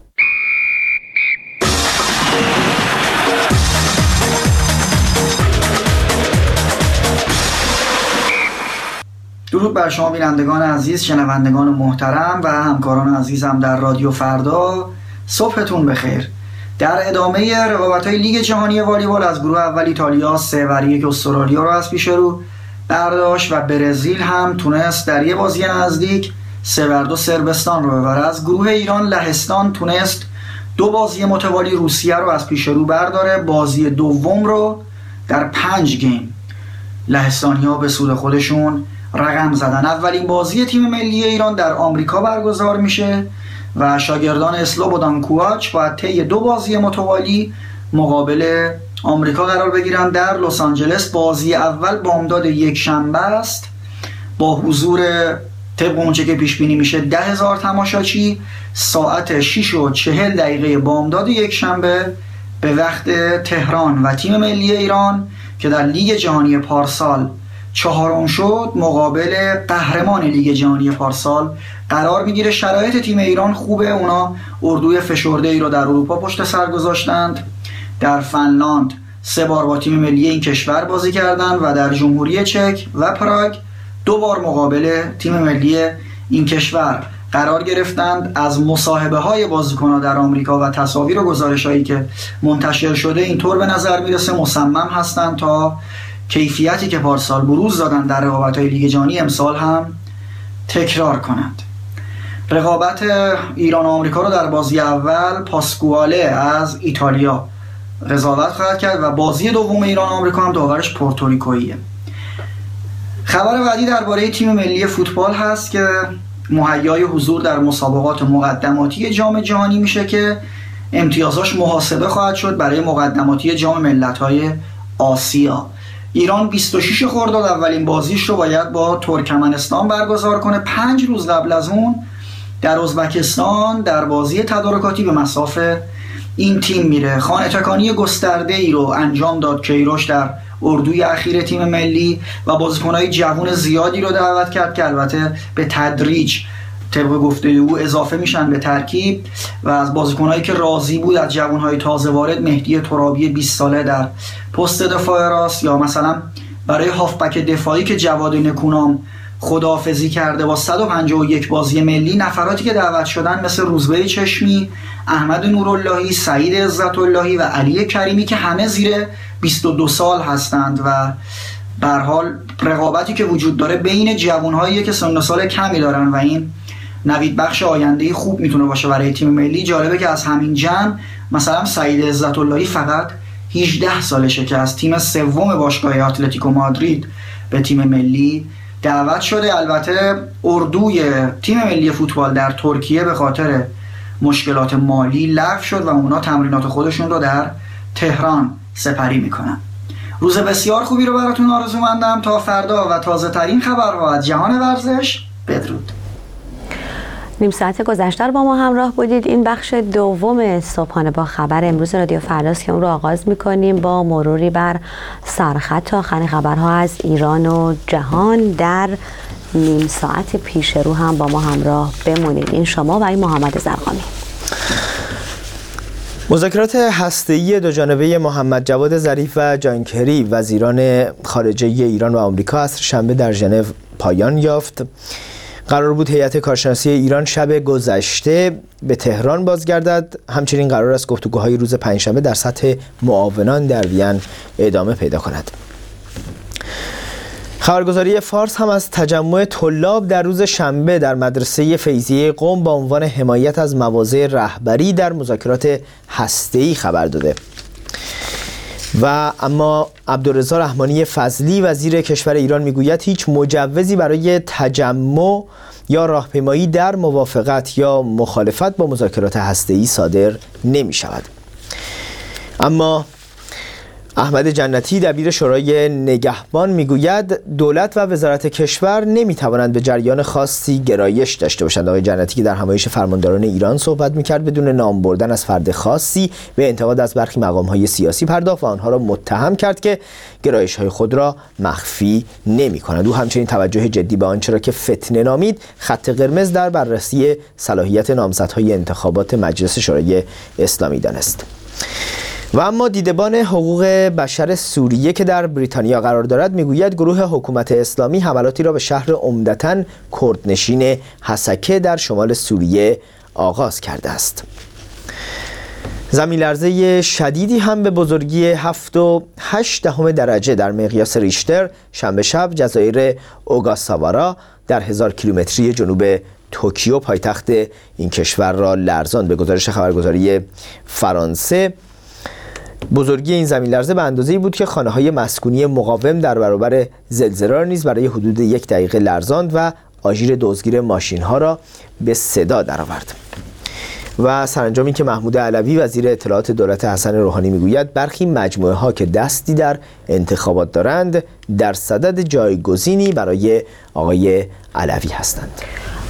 [SPEAKER 9] درود بر شما بینندگان عزیز، شنوندگان محترم و همکاران عزیزم در رادیو فردا. صبحتون بخیر. در ادامه رقابت‌های لیگ جهانی والیبال از گروه اول ایتالیا 3-1 استرالیا را از پیش رو برداشت و برزیل هم تونست در یه بازی نزدیک 3-2 صربستان رو ببره. از گروه ایران لهستان تونست 2 بازی متوالی روسیه رو از پیش رو برداره. بازی دوم رو در 5 گیم لهستانی‌ها به سود خودشون رقم زدن. اولین بازی تیم ملی ایران در آمریکا برگزار میشه و شاگردان اسلوبودان کوآچ باید طی 2 بازی متوالی مقابل آمریکا قرار بگیرن در لس آنجلس. بازی اول بامداد یک شنبه است با حضور طبق اونچه که پیش بینی میشه 10,000 تماشاچی. ساعت 6:40 بامداد یک شنبه به وقت تهران و تیم ملی ایران که در لیگ جهانی پارسال 4م شد مقابل قهرمان لیگ جهانی پارسال قرار میگیره. شرایط تیم ایران خوبه، اونا اردوی فشرده ای رو در اروپا پشت سر گذاشتند. در فنلاند 3 بار با تیم ملی این کشور بازی کردند و در جمهوری چک و پراگ 2 بار مقابل تیم ملی این کشور قرار گرفتند. از مصاحبه های بازیکن‌ها در آمریکا و تصاویر و گزارش‌هایی که منتشر شده اینطور به نظر میرسه مصمم هستند تا کیفیتی که پارسال بروز دادن در رقابت‌های لیگ جهانی امسال هم تکرار کنند. رقابت ایران و آمریکا رو در بازی اول پاسکواله از ایتالیا قضاوت خواهد کرد و بازی دوم ایران و آمریکا هم داورش پورتوریکوییه. خبر بعدی درباره تیم ملی فوتبال هست که مهیای حضور در مسابقات مقدماتی جام جهانی میشه که امتیازاش محاسبه خواهد شد برای مقدماتی جام ملت‌های آسیا. ایران 26 خرداد اولین بازیش رو باید با ترکمنستان برگزار کنه. 5 روز قبل از اون در ازبکستان در بازی تدارکاتی به مصاف این تیم میره. خانه تکانی گسترده ای رو انجام داد کیروش در اردوی اخیر تیم ملی و بازیکن‌های جوان زیادی رو دعوت کرد که البته به تدریج طبق گفته او اضافه میشن به ترکیب و از بازیکن‌هایی که راضی بود از جوان‌های تازه وارد مهدی ترابی 20 ساله در پست دفاع راست یا مثلا برای هافبک دفاعی که جواد نکونام خداحافظی کرده با 151 بازی ملی نفراتی که دعوت شدن مثل روزبه چشمی، احمد نوراللهی، سعید عزت اللهی و علی کریمی که همه زیر 22 سال هستند و به هر حال رقابتی که وجود داره بین جوان‌هایی که سن و سال کمی دارن و این نوید بخش آینده خوب میتونه باشه برای تیم ملی. جالبه که از همین جمع مثلا سعید عزت اللهی فقط 18 سالشه که از تیم سوم باشگاه اتلتیکو مادرید به تیم ملی دعوت شده. البته اردوی تیم ملی فوتبال در ترکیه به خاطر مشکلات مالی لغو شد و اونا تمرینات خودشون رو در تهران سپری میکنن. روز بسیار خوبی رو براتون آرزو مندم. تا فردا و تازه ترین خبرها از جهان ورزش بدرود.
[SPEAKER 2] نیم ساعت گذشته با ما همراه بودید. این بخش دوم صبحانه با خبر امروز رادیو فرداست که اون رو آغاز میکنیم با مروری بر سرخط آخرین خبرها از ایران و جهان. در نیم ساعت پیش رو هم با ما همراه بمونید. این شما و این محمد زرقامی.
[SPEAKER 3] مذاکرات هسته‌ای دوجانبه محمد جواد ظریف و جان کری وزیران خارجه ایران و آمریکا عصر شنبه در ژنو پایان یافت. قرار بود هیئت کارشناسی ایران شب گذشته به تهران بازگردد. همچنین قرار است گفتگوهای روز پنجشنبه در سطح معاونان در وین ادامه پیدا کند. خبرگزاری فارس هم از تجمع طلاب در روز شنبه در مدرسه فیضیه قم با عنوان حمایت از مواضع رهبری در مذاکرات هسته‌ای خبر داده. و اما عبدالرضا رحمانی فضلی وزیر کشور ایران میگوید هیچ مجوزی برای تجمع یا راهپیمایی در موافقت یا مخالفت با مذاکرات هسته‌ای صادر نمی شود. اما احمد جنتی دبیر شورای نگهبان میگوید دولت و وزارت کشور نمیتوانند به جریان خاصی گرایش داشته باشند. آقای جنتی که در همایش فرمانداران ایران صحبت میکرد بدون نام بردن از فرد خاصی به انتقاد از برخی مقام‌های سیاسی پرداخت و آنها را متهم کرد که گرایش‌های خود را مخفی نمی‌کنند. او همچنین توجه جدی به آنچه را که فتنه نامید خط قرمز در بررسی صلاحیت نامزدهای انتخابات مجلس شورای اسلامی دانست. و اما دیدبان حقوق بشر سوریه که در بریتانیا قرار دارد میگوید گروه حکومت اسلامی حملاتی را به شهر عمدتاً کردنشین حسکه در شمال سوریه آغاز کرده است. زمین‌لرزه شدیدی هم به بزرگی 7.8 درجه در مقیاس ریشتر شنبه شب جزایر اوگاساوارا در 1000 کیلومتری جنوب توکیو پایتخت این کشور را لرزاند. به گزارش خبرگزاری فرانسه بزرگی این زمین لرزه به اندازه‌ای بود که خانه‌های مسکونی مقاوم در برابر زلزله را نیز برای حدود 1 دقیقه لرزاند و آژیر دزدگیر ماشین‌ها را به صدا درآورد. و سرانجامی که محمود علوی وزیر اطلاعات دولت حسن روحانی میگوید برخی مجموعه‌ها که دستی در انتخابات دارند در صدد جایگزینی برای آقای علوی هستند.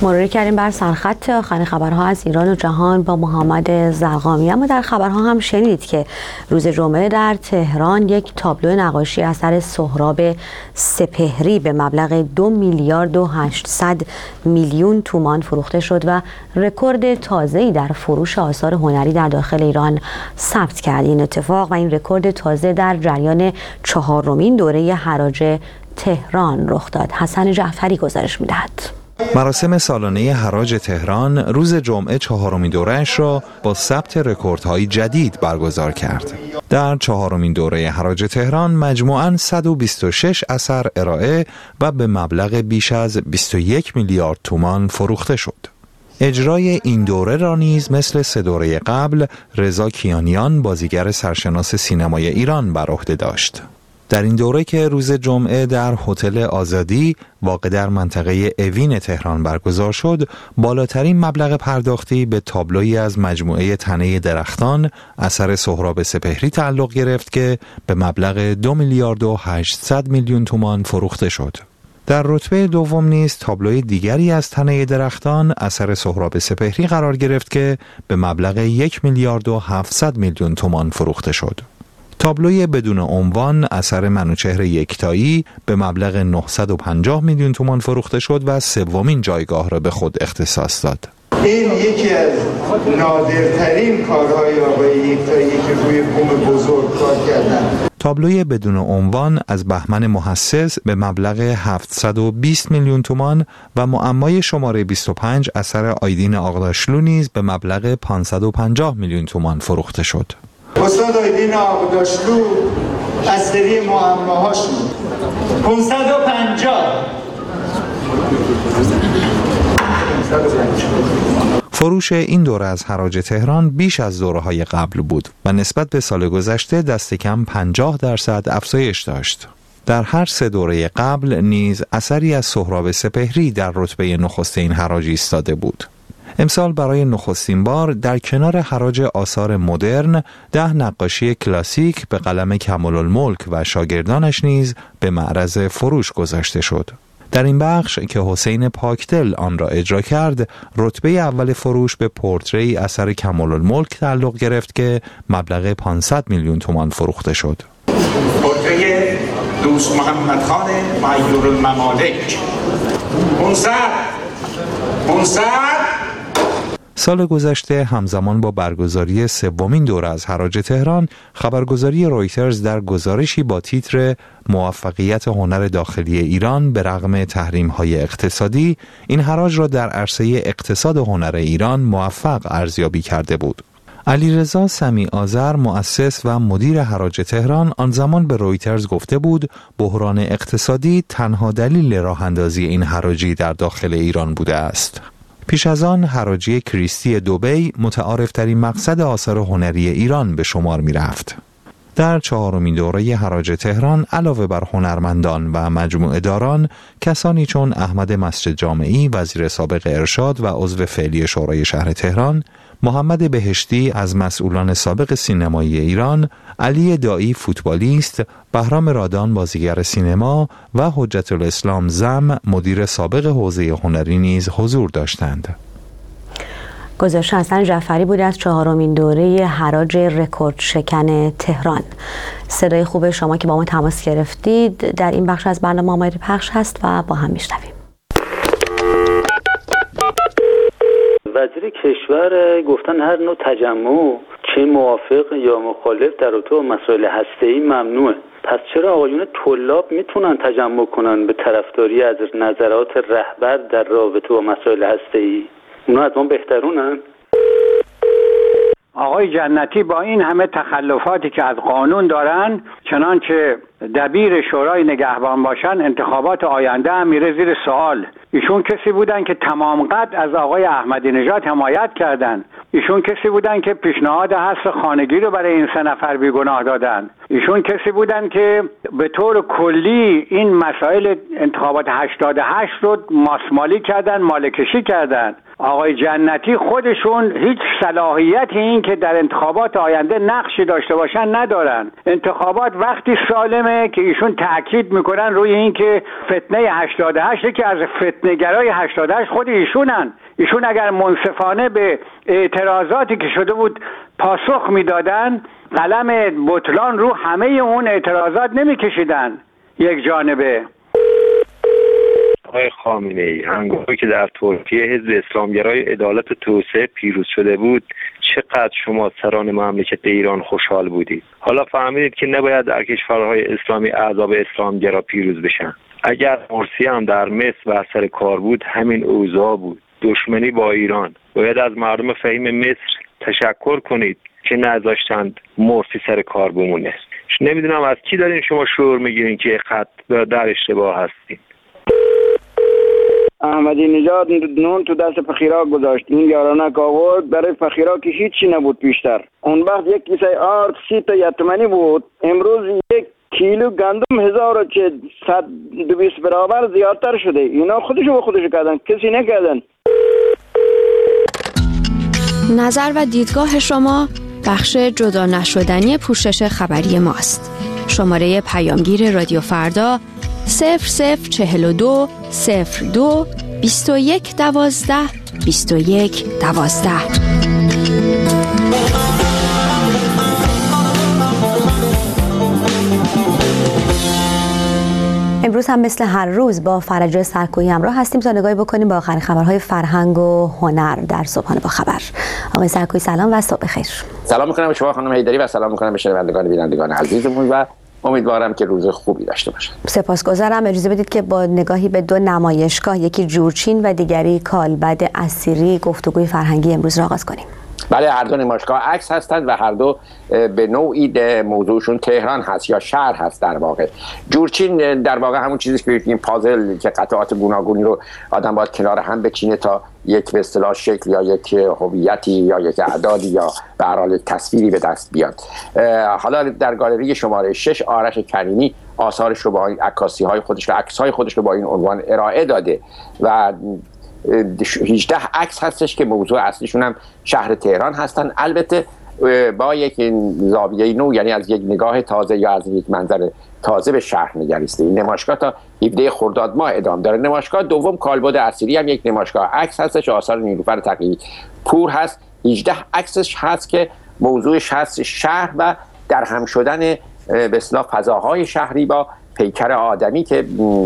[SPEAKER 2] مروری کردیم بر سرخط آخرین خبرها از ایران و جهان با محمد زرقامی. اما در خبرها هم شنیدید که روز جمعه در تهران یک تابلو نقاشی اثر سهراب سپهری به مبلغ 2 میلیارد و 800 میلیون تومان فروخته شد و رکورد تازه‌ای در فروش آثار هنری در داخل ایران ثبت کرد. این اتفاق و این رکورد تازه در جریان 4مین دوره حراج تهران رخ داد. حسن جعفری گزارش می‌دهد.
[SPEAKER 10] مراسم سالانه حراج تهران روز جمعه 4مین دوره‌اش را با ثبت رکوردهای جدید برگزار کرد. در 4مین دوره حراج تهران مجموعاً 126 اثر ارائه و به مبلغ بیش از 21 میلیارد تومان فروخته شد. اجرای این دوره را نیز مثل 3 دوره قبل رضا کیانیان بازیگر سرشناس سینمای ایران بر عهده داشت. در این دوره که روز جمعه در هتل آزادی واقع در منطقه اوین تهران برگزار شد، بالاترین مبلغ پرداختی به تابلویی از مجموعه تنه درختان اثر سهراب سپهری تعلق گرفت که به مبلغ 2 میلیارد و 800 میلیون تومان فروخته شد. در رتبه دوم نیز تابلوی دیگری از تنه درختان اثر سهراب سپهری قرار گرفت که به مبلغ 1 میلیارد و 700 میلیون تومان فروخته شد. تابلوی بدون عنوان اثر منوچهر یکتایی به مبلغ 950 میلیون تومان فروخته شد و 3مین جایگاه را به خود اختصاص داد.
[SPEAKER 11] این یکی از نادرترین کارهای آقای یکتایی که روی بوم بزرگ کار کردن.
[SPEAKER 10] تابلوی بدون عنوان از بهمن محسس به مبلغ 720 میلیون تومان و معمای شماره 25 اثر آیدین آقداشلو نیز به مبلغ 550 میلیون تومان فروخته شد.
[SPEAKER 11] استاد آیدین آقداشلو از سری معماهاشون 550.
[SPEAKER 10] فروش این دوره از حراج تهران بیش از دوره‌های قبل بود و نسبت به سال گذشته دست کم 50% افزایش داشت. در هر 3 دوره قبل نیز اثری از سهراب سپهری در رتبه نخست این حراج ایستاده بود. امسال برای نخستین بار در کنار حراج آثار مدرن 10 نقاشی کلاسیک به قلم کمال‌الملک و شاگردانش نیز به معرض فروش گذاشته شد. در این بخش که حسین پاکدل آن را اجرا کرد، رتبه اول فروش به پورتری اثر کمال‌الملک تعلق گرفت که مبلغ 500 میلیون تومان فروخته شد.
[SPEAKER 11] پورتری دوست محمد خان معیور الممالک 500.
[SPEAKER 10] سال گذشته همزمان با برگزاری 3مین دوره از حراج تهران، خبرگزاری رویترز در گزارشی با تیتر موفقیت هنر داخلی ایران به رغم تحریم‌های اقتصادی، این حراج را در عرصه اقتصاد هنر ایران موفق ارزیابی کرده بود. علیرضا سمیع آذر، مؤسس و مدیر حراج تهران، آن زمان به رویترز گفته بود بحران اقتصادی تنها دلیل راه اندازی این حراجی در داخل ایران بوده است. پیش از آن حراجی کریستی دبی متعارفترین مقصد آثار هنری ایران به شمار می رفت. در 4مین دوره حراج تهران علاوه بر هنرمندان و مجموعه داران، کسانی چون احمد مسجد جامعی وزیر سابق ارشاد و عضو فعلی شورای شهر تهران، محمد بهشتی از مسئولان سابق سینمایی ایران، علی دایی فوتبالیست، بهرام رادان بازیگر سینما و حجت الاسلام زم مدیر سابق حوزه هنری نیز حضور داشتند.
[SPEAKER 2] گزارش حسن جعفری بود از 4مین دوره حراج رکورد شکن تهران. صدای خوب شما که با ما تماس گرفتید در این بخش از برنامه آماده پخش هست و با هم میشنویم.
[SPEAKER 12] وزیر کشور گفتن هر نوع تجمع چه موافق یا مخالف در رابطه با مسائل هسته‌ای ممنوعه. پس چرا آقایون طلاب میتونن تجمع کنن به طرفداری از نظرات رهبر در رابطه با مسائل هسته‌ای؟ اونا از ما بهترونن؟
[SPEAKER 13] آقای جنتی با این همه تخلفاتی که از قانون دارن، چنانچه دبیر شورای نگهبان باشن، انتخابات آینده هم میره زیر سوال. ایشون کسی بودن که تمام قد از آقای احمدی نژاد حمایت کردن. ایشون کسی بودن که پیشنهاد حذف خانگی رو برای این 3 نفر بیگناه دادن. ایشون کسی بودن که به طور کلی این مسائل انتخابات 88 رو ماسمالی کردن، مالکشی کردن. آقای جنتی خودشون هیچ صلاحیتی این که در انتخابات آینده نقشی داشته باشن ندارن. انتخابات وقتی سالمه که ایشون تاکید میکنن روی این که فتنه 88 که از فتنه‌گرای 88 خود ایشونن. ایشون اگر منصفانه به اعتراضاتی که شده بود پاسخ میدادن، قلم بطلان رو همه اون اعتراضات نمیکشیدن یک جانبه.
[SPEAKER 14] آقای خامنه‌ای هنگامی که در ترکیه حزب اسلامگرای عدالت و توسعه پیروز شده بود، چقدر شما سران مملکت ایران خوشحال بودید. حالا فهمیدید که نباید در کشورهای اسلامی احزاب اسلامگرا پیروز بشن. اگر مرسی هم در مصر و سر کار بود، همین اوضاع بود. دشمنی با ایران. باید از مردم فهیم مصر تشکر کنید که نذاشتند مرسی سر کار بمونه. نمیدونم از کی دارین شما شعور میگیرین که خط در اشتباه هستین.
[SPEAKER 15] احمدی نژاد نون تو دست فقیرا گذاشت. این یارانک آورد برای فقیرا که هیچی نبود پیشتر. اون وقت یک کیسه آرد 30 تا یتمنی بود. امروز یک کیلو گندم 1120 برابر زیادتر شده. اینا خودشو کردن، کسی نکردن.
[SPEAKER 16] نظر و دیدگاه شما بخش جدا نشدنی پوشش خبری ماست. شماره پیامگیر رادیو فردا 0042 02 21 12 21 12.
[SPEAKER 2] امروز هم مثل هر روز با فرجه سرکویی همراه هستیم تا نگاهی بکنیم با آخرین خبرهای فرهنگ و هنر در صبحانه با خبر. آقای سرکویی سلام و صبح بخیر.
[SPEAKER 17] سلام میکنم به شما خانم حیدری و سلام میکنم به شنوندگان و بینندگان عزیزمون و امیدوارم که روز خوبی داشته باشن.
[SPEAKER 2] سپاسگزارم. اجازه بدید که با نگاهی به دو نمایشگاه، یکی جورچین و دیگری کالبد اسیری، گفتگوی فرهنگی امروز را آغاز کنیم.
[SPEAKER 17] بله، هر دو نمایشگاه عکس هستند و هر دو به نوعی موضوعشون تهران هست یا شهر هست. در واقع جورچین در واقع همون چیزی که این پازل که قطعات گوناگونی رو آدم باید کنار هم بچینه تا یک به اصطلاح شکل یا یک هویتی یا یک اعدادی یا به هر حال تصویری به دست بیاد. حالا در گالری شماره 6 آرش کریمی آثارش رو با این عکاسی‌های خودش و عکس‌های خودش رو با این عنوان ارائه داده و 18 عکس هستش که موضوع اصلیشون هم شهر تهران هستن، البته با یک زاویه نو، یعنی از یک نگاه تازه یا از یک منظر تازه به شهر نگریسته. این نمایشگاه تا 17 خرداد ماه ادامه داره. نمایشگاه دوم کالبد اسیری هم یک نمایشگاه عکس هستش، آثار نیلوفر تقیی پور هست. 18 عکسش هست که موضوعش هست شهر و در هم شدن به اصطلاح فضاهای شهری با پیکر آدمی که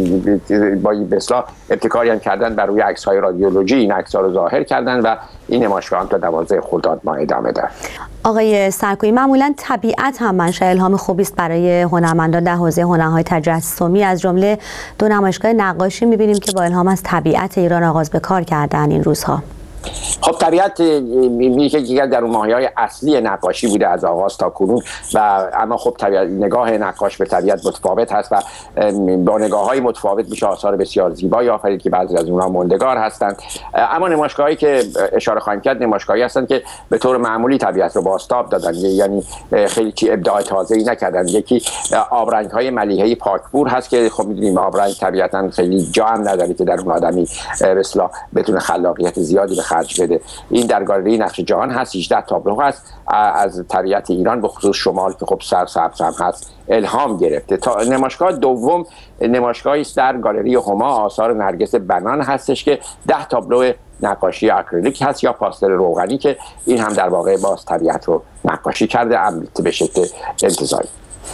[SPEAKER 17] با به اصطلاح ابتکاری هم کردن بر روی عکس‌های رادیولوژی این عکس‌ها رو ظاهر کردن و این نمایشگاه هم تا 12 خرداد ماه ادامه داره.
[SPEAKER 2] آقای سرکویی، معمولا طبیعت هم منشأ الهام خوبی است برای هنرمندان در حوزه هنرهای تجسمی. از جمله دو نمایشگاه نقاشی می‌بینیم که با الهام از طبیعت ایران آغاز به کار کردن این روزها.
[SPEAKER 17] خب طبیعت می‌بینی که دیگر در اون ماهی‌های اصلی نقاشی بوده از آغاز تا کنون و اما خب طبیعت نگاه نقاش به طبیعت متفاوت هست و با نگاه‌های متفاوت میشه آثار بسیار زیبایی آفرید که بعضی از اونها ماندگار هستند. اما نمایشگاهایی که اشاره خواهیم کرد نمایشگاهایی هستند که به طور معمولی طبیعت رو بازتاب دادن، یعنی خیلی چی ابداع تازه‌ای نکردن. یکی آبرنگ‌های ملیحه پاکپور هست که خب می‌دونیم آبرنگ طبیعتاً خیلی جا هم نداره که در اون آدمی به اصطلاح بتونه خلاقیت زیادی خرج بده. این در گالری نقش جهان هست. 18 تابلو هست از طبیعت ایران به خصوص شمال که خب سرسبز هم هست الهام گرفته. تا نمایشگاه دوم نمایشگاهی است در گالری هما آثار نرگس بنان هستش که 10 تابلو نقاشی اکریلیک هست یا پاستل روغنی که این هم در واقع باز طبیعت رو نقاشی کرده البته به شکل انتزاعی.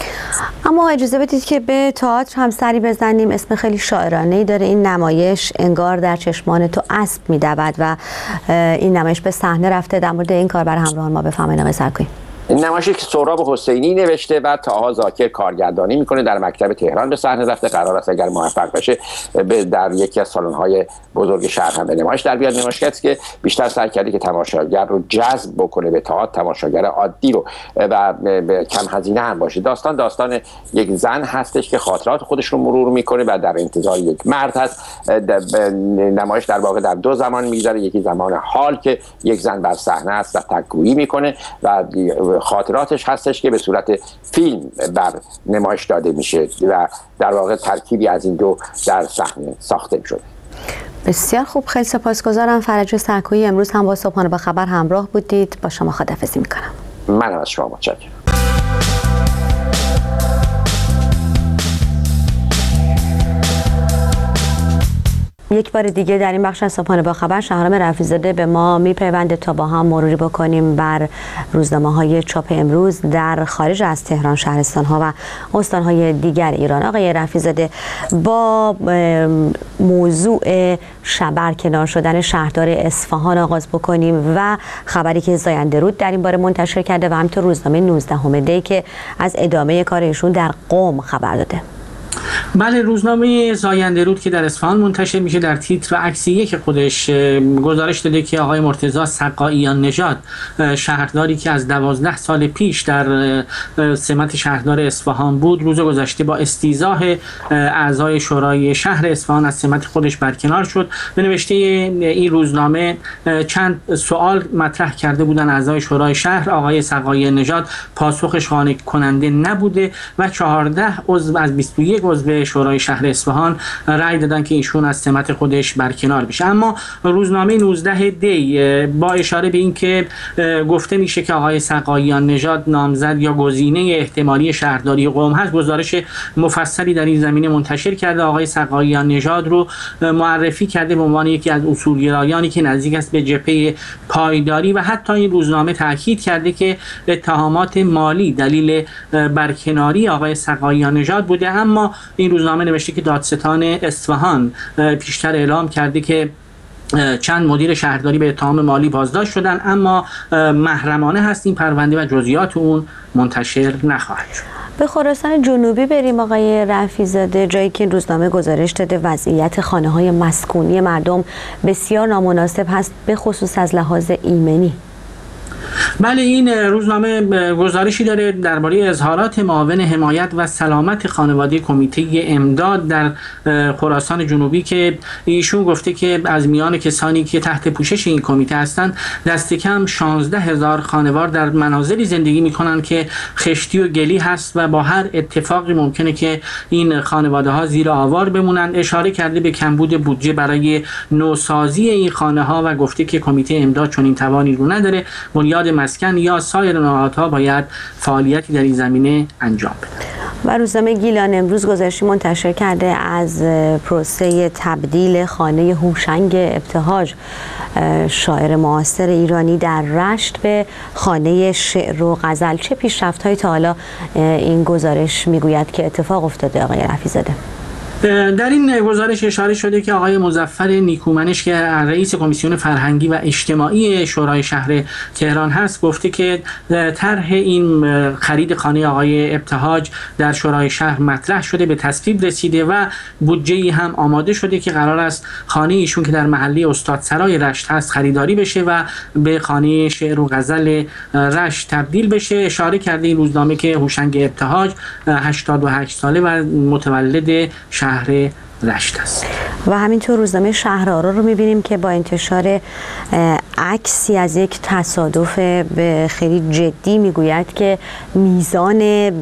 [SPEAKER 2] اما اجازه بدید که به تئاتر هم سری بزنیم. اسم خیلی شاعرانه‌ای داره این نمایش، انگار در چشمان تو اسب می‌دود و این نمایش به صحنه رفته. در مورد این کار برای همراهان ما بفرمایید آقای سرکویی.
[SPEAKER 17] این نمایشی که سهراب حسینی نوشته و طاها زاکر کارگردانی میکنه در مکتب تهران به صحنه رفته. قرار است اگر موفق بشه در یکی از سالن‌های بزرگ شهر هم به نمایش در بیاد. نمایشی که بیشتر سعی کرده که تماشاگر رو جذب بکنه به تئاتر، تماشاگر عادی رو و کم هزینه هم باشه. داستان یک زن هستش که خاطرات خودش رو مرور میکنه و در انتظار یک مرد هست. نمایش در واقع در دو زمان میگذره، یکی زمان حال که یک زن بر صحنه است و تک‌گویی میکنه و خاطراتش هستش که به صورت فیلم بر نمایش داده میشه و در واقع ترکیبی از این دو در صحنه ساخته میشه.
[SPEAKER 2] بسیار خوب، خیلی سپاسگزارم. فرج سرکویی امروز هم با صبحانه با خبر همراه بودید. با شما خداحافظی میکنم.
[SPEAKER 17] من از شما متشکرم.
[SPEAKER 2] یک بار دیگه در این بخش از صبحانه با خبر شهرام رفیع‌زاده به ما میپیونده تا با هم مروری بکنیم بر روزنامه‌های چاپ امروز در خارج از تهران، شهرستان‌ها و استان‌های دیگر ایران. آقای رفیع‌زاده، با موضوع برکنار شدن شهردار اصفهان آغاز بکنیم و خبری که زاینده‌رود در این باره منتشر کرده و همینطور روزنامه 19 دی که از ادامه کار ایشون در قم خبر داده.
[SPEAKER 8] بله، روزنامه زاینده‌رود که در اصفهان منتشر میشه در تیتر و عکس یک خودش گزارش داده که آقای مرتضی سقاییان نژاد، شهرداری که از 12 سال پیش در سمت شهردار اصفهان بود، روز گذشته با استیضاح اعضای شورای شهر اصفهان از سمت خودش برکنار شد. به نوشته این روزنامه چند سوال مطرح کرده بودن اعضای شورای شهر. آقای سقاییان نژاد پاسخش قانع کننده نبوده و 14 عضو از 21 عضو شورای شهر اصفهان رأی دادن که ایشون از سمت خودش برکنار بشه. اما روزنامه 19 دی با اشاره به این که گفته میشه که آقای سقاییان نژاد نامزد یا گزینه احتمالی شهرداری قم هست، گزارش مفصلی در این زمینه منتشر کرده. آقای سقاییان نژاد رو معرفی کرده به عنوان یکی از اصولگرایانی که نزدیک است به جبهه پایداری و حتی این روزنامه تاکید کرده که اتهامات مالی دلیل برکناری آقای سقاییان نژاد بوده. اما این روزنامه نوشته که دادستان اصفهان پیشتر اعلام کرده که چند مدیر شهرداری به اتهام مالی بازداشت شدن، اما محرمانه هست این پرونده و جزئیات اون منتشر نخواهد شد.
[SPEAKER 2] به خراسان جنوبی بریم آقای رفیع‌زاده، جایی که این روزنامه گزارش داده وضعیت خانه‌های مسکونی مردم بسیار نامناسب هست، به خصوص از لحاظ ایمنی.
[SPEAKER 8] بله، این روزنامه گزارشی داره درباره اظهارات معاون حمایت و سلامت خانواده کمیته امداد در خراسان جنوبی که ایشون گفته که از میان کسانی که تحت پوشش این کمیته هستند دست کم 16,000 خانوار در منازلی زندگی میکنن که خشتی و گلی هست و با هر اتفاقی ممکنه که این خانواده ها زیر آوار بمونن. اشاره کرده به کمبود بودجه برای نوسازی این خانه ها و گفته که کمیته امداد چون این توانی رو نداره. بنیاد مسکن یا سایر نهادها باید فعالیتی در این زمینه انجام بدن.
[SPEAKER 2] و روزنامه گیلان امروز گزارشی منتشر کرده از پروسه تبدیل خانه هوشنگ ابتهاج، شاعر معاصر ایرانی در رشت، به خانه شعر و غزل. چه پیشرفت‌هایی تا حالا این گزارش میگوید که اتفاق افتاده آقای رفیع‌زاده؟
[SPEAKER 8] در این گزارش اشاره شده که آقای مظفر نیکومنش که رئیس کمیسیون فرهنگی و اجتماعی شورای شهر تهران هست گفته که طرح این خرید خانه آقای ابتهاج در شورای شهر مطرح شده، به تصویب رسیده و بودجه‌ای هم آماده شده که قرار است خانه ایشون که در محله استادسرای رشت هست خریداری بشه و به خانه شعر و غزل رشت تبدیل بشه. اشاره کرده این روزنامه که هوشنگ ابتهاج 88 ساله و متولد شهر رشت است.
[SPEAKER 2] و همینطور روزنامه شهرآرا رو می‌بینیم که با انتشار عکسی از یک تصادف به خیلی جدی میگوید که میزان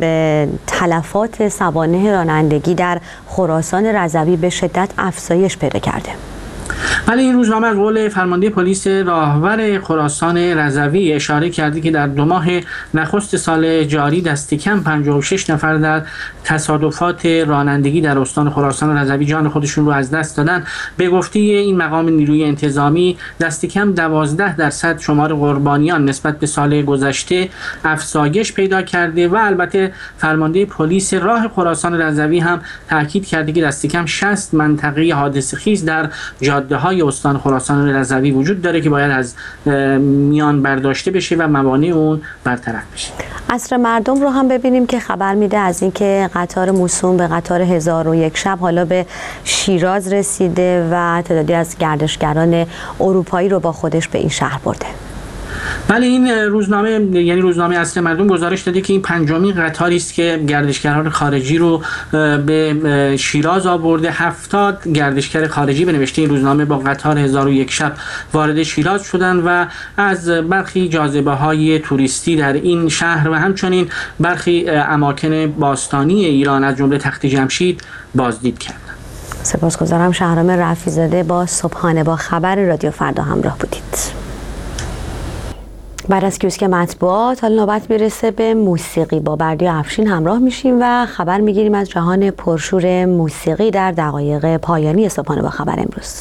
[SPEAKER 2] تلفات سوانح رانندگی در خراسان رضوی به شدت افزایش پیدا کرده.
[SPEAKER 8] ولی این روزنامه از قول فرمانده پلیس راهور خراسان رضوی اشاره کرده که در 2 ماه نخست سال جاری دست کم 56 نفر در تصادفات رانندگی در استان خراسان رضوی جان خودشون رو از دست دادن. به گفته این مقام نیروی انتظامی دست کم 12% شمار قربانیان نسبت به سال گذشته افزایش پیدا کرده و البته فرمانده پلیس راه خراسان رضوی هم تاکید کرده که دست کم 60 منطقه حادثه خیز در جاده‌های استان خراسان رضوی وجود داره که باید از میان برداشته بشه و موانع اون برطرف بشه.
[SPEAKER 2] عصر مردم رو هم ببینیم که خبر میده از اینکه قطار موسوم به قطار 1001 شب حالا به شیراز رسیده و تعدادی از گردشگران اروپایی رو با خودش به این شهر برده.
[SPEAKER 8] بله، این روزنامه یعنی روزنامه عصر مردم گزارش داده که این 5مین قطاری است که گردشگران خارجی رو به شیراز آورده. 70 گردشگر خارجی به نوشته این روزنامه با قطار 1001 شب وارد شیراز شدن و از برخی جاذبه‌های توریستی در این شهر و همچنین برخی اماکن باستانی ایران از جمله تخت جمشید بازدید کردند.
[SPEAKER 2] سپاسگزارم. شهرام رفیع‌زاده با صبحانه با خبر رادیو فردا همراه بودید. بعد از کیوسک مطبوعات حالا نوبت میرسه به موسیقی. با بردیا افشین همراه میشیم و خبر میگیریم از جهان پرشور موسیقی در دقایق پایانی صبحانه با خبر امروز.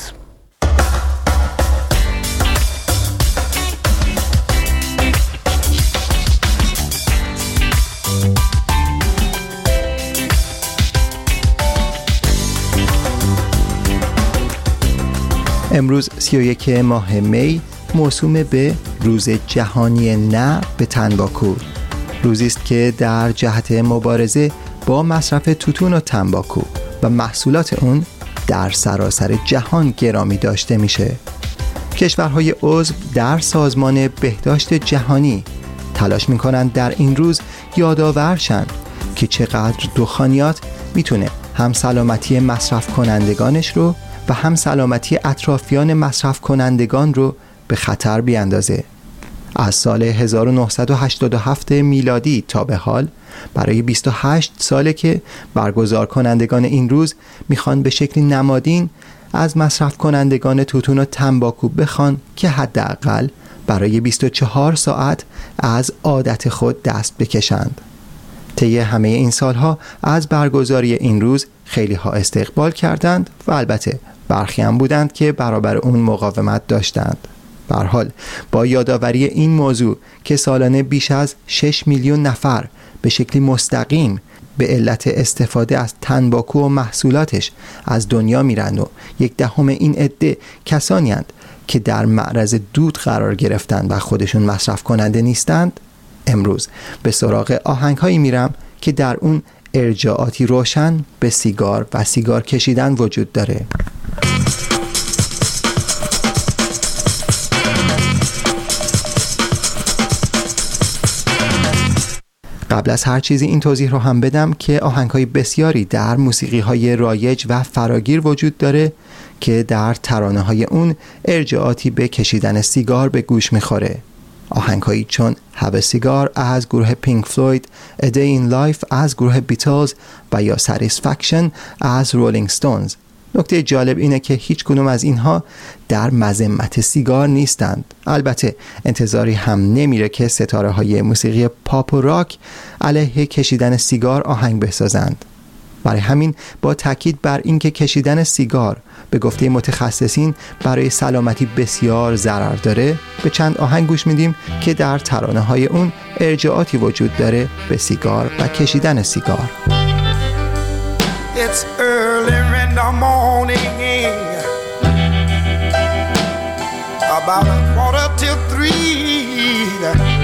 [SPEAKER 18] امروز 31 ماه می موسوم به روز جهانی نه به تنباکو. روزی است که در جهت مبارزه با مصرف توتون و تنباکو و محصولات اون در سراسر جهان گرامی داشته میشه. کشورهای عضو در سازمان بهداشت جهانی تلاش میکنند در این روز یادآورشن که چقدر دخانیات میتونه هم سلامتی مصرف کنندگانش رو و هم سلامتی اطرافیان مصرف کنندگان رو به خطر بیاندازه. از سال 1987 میلادی تا به حال برای 28 ساله که برگزار کنندگان این روز میخوان به شکل نمادین از مصرف کنندگان توتون و تنباکو بخوان که حداقل برای 24 ساعت از عادت خود دست بکشند. طی همه این سالها از برگزاری این روز خیلی ها استقبال کردند و البته برخی هم بودند که برابر اون مقاومت داشتند. به هر حال با یادآوری این موضوع که سالانه بیش از 6 میلیون نفر به شکلی مستقیم به علت استفاده از تنباکو و محصولاتش از دنیا میرن و 1/10 این عده کسانی هستند که در معرض دود قرار گرفتن و خودشون مصرف کننده نیستند، امروز به سراغ آهنگ‌هایی میرم که در اون ارجاعاتی روشن به سیگار و سیگار کشیدن وجود داره. قبل از هر چیزی این توضیح رو هم بدم که آهنگ‌های بسیاری در موسیقی‌های رایج و فراگیر وجود داره که در ترانه‌های اون ارجاعاتی به کشیدن سیگار به گوش می‌خوره. آهنگ‌هایی چون Have a Cigar از گروه پینک فلوید، A Day in Life از گروه بیتلز و یا Satisfaction از رولینگ ستونز. نکته جالب اینه که هیچ کدوم از اینها در مذمت سیگار نیستند. البته انتظاری هم نمیره که ستاره های موسیقی پاپ و راک علیه کشیدن سیگار آهنگ بسازند. برای همین با تاکید بر اینکه کشیدن سیگار به گفته متخصصین برای سلامتی بسیار ضرر داره، به چند آهنگ گوش میدیم که در ترانه های اون ارجاعاتی وجود داره به سیگار و کشیدن سیگار.
[SPEAKER 19] It's early in the morning, about 2:45.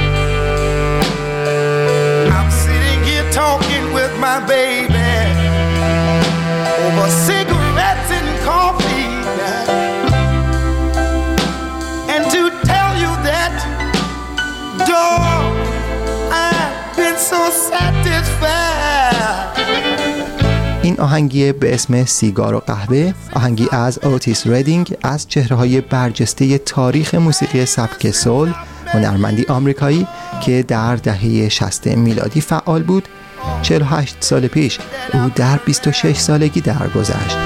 [SPEAKER 19] I'm sitting here talking with my baby over cigarettes and coffee. And to tell you that, dog, I've been so satisfied.
[SPEAKER 18] این آهنگی به اسم سیگار و قهوه، آهنگی از اوتیس ریدینگ از چهره‌های برجسته تاریخ موسیقی سبک سول، هنرمندی آمریکایی که در دهه 60 میلادی فعال بود. 48 سال پیش او در 26 سالگی درگذشت.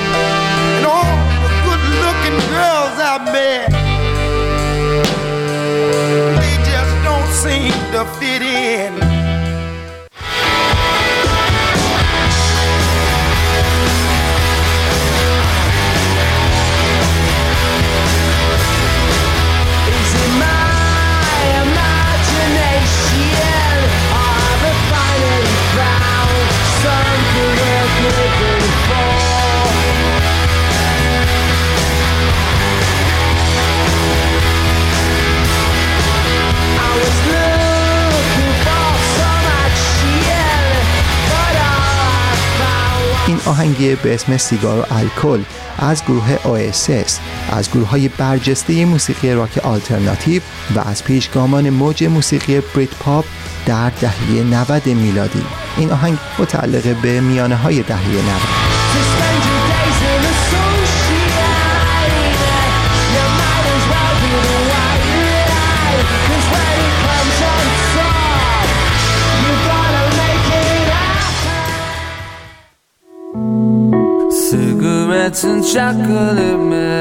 [SPEAKER 18] این آهنگی به اسم سیگار و الکل از گروه OSS، از گروه‌های برجسته موسیقی راک آلترناتیو و از پیشگامان موج موسیقی بریت پاپ در دهه 90 میلادی. این آهنگ متعلق به میانه‌های دهه 90.
[SPEAKER 20] donuts and chocolate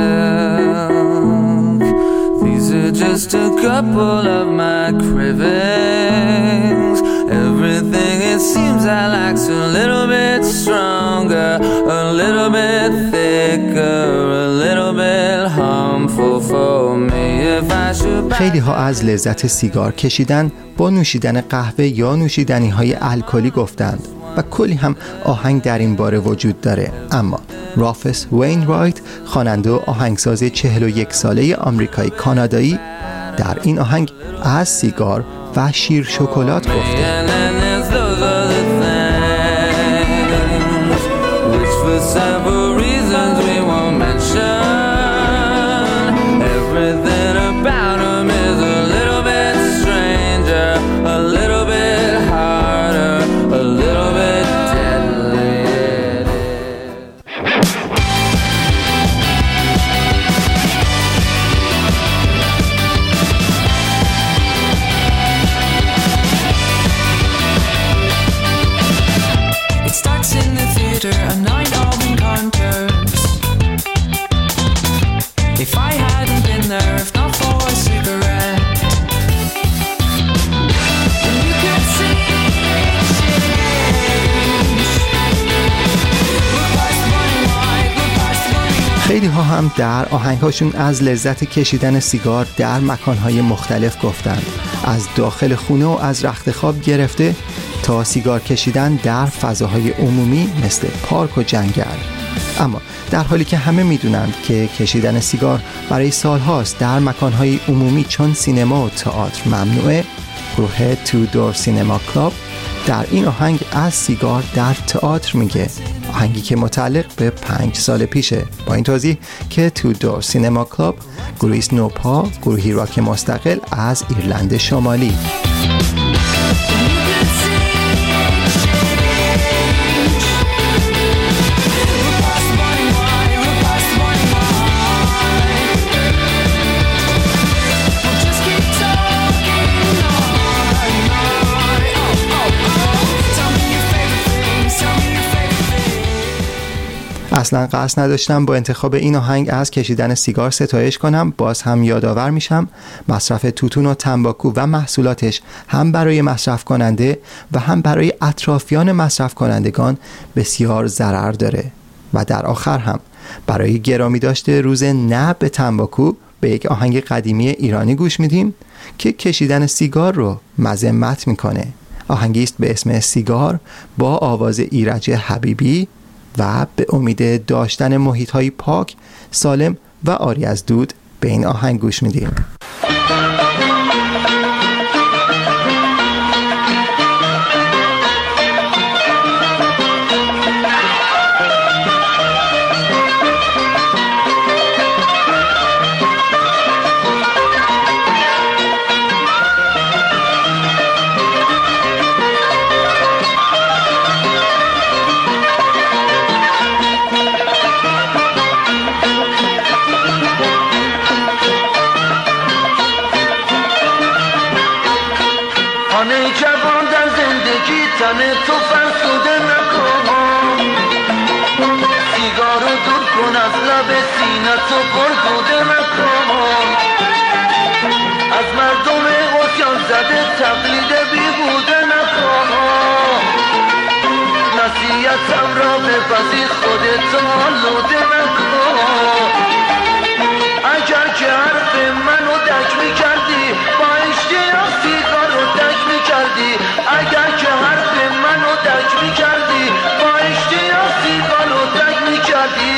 [SPEAKER 20] milk. These are just a couple of my cravings. Everything it seems I like's a little bit stronger, a little bit thicker, a little bit harmful for me. If I should
[SPEAKER 18] خیلی ها از لذت سیگار کشیدن با نوشیدن قهوه یا نوشیدنی های الکلی گفتند و کلی هم آهنگ در این باره وجود داره. اما رافس وینرایت، خواننده و آهنگساز 41 ساله آمریکایی کانادایی، در این آهنگ از سیگار و شیر شکلات گفته.
[SPEAKER 20] A night of encounters. If I hadn't been there, if not for a cigarette, and you could see it change. Look past the burning light, look past the burning light.
[SPEAKER 18] خیلی ها هم در آهنگهاشون از لذت کشیدن سیگار در مکانهای مختلف گفتند، از داخل خونه و از رخت خواب گرفته تا سیگار کشیدن در فضاهای عمومی مثل پارک و جنگل. اما در حالی که همه میدونند که کشیدن سیگار برای سالهاست در مکانهای عمومی چون سینما و تئاتر ممنوعه، گروه تو دور سینما کلاب در این آهنگ از سیگار در تئاتر میگه، آهنگی که متعلق به 5 سال پیشه، با این توضیح که تو دور سینما کلاب گروهی نوپا، گروهی راک مستقل از ایرلند شمالی. اصلا قصد نداشتم با انتخاب این آهنگ از کشیدن سیگار ستایش کنم. باز هم یادآور میشم مصرف توتون و تنباکو و محصولاتش هم برای مصرف کننده و هم برای اطرافیان مصرف کنندگان بسیار ضرر داره. و در آخر هم برای گرامی داشته روز نه به تنباکو به یک آهنگ قدیمی ایرانی گوش میدیم که کشیدن سیگار رو مذمت میکنه. آهنگی است به اسم سیگار با آواز ایرج حبیبی و به امید داشتن محیط‌های پاک، سالم و عاری از دود به این آهنگ گوش میدیم.
[SPEAKER 19] بپذیر خودت آلوده نکن. اگر که حرف منو دک میکردی با اشتیاق سیگار رو دک میکردی. اگر که حرف منو دک میکردی با اشتیاق سیگار رو دک میکردی.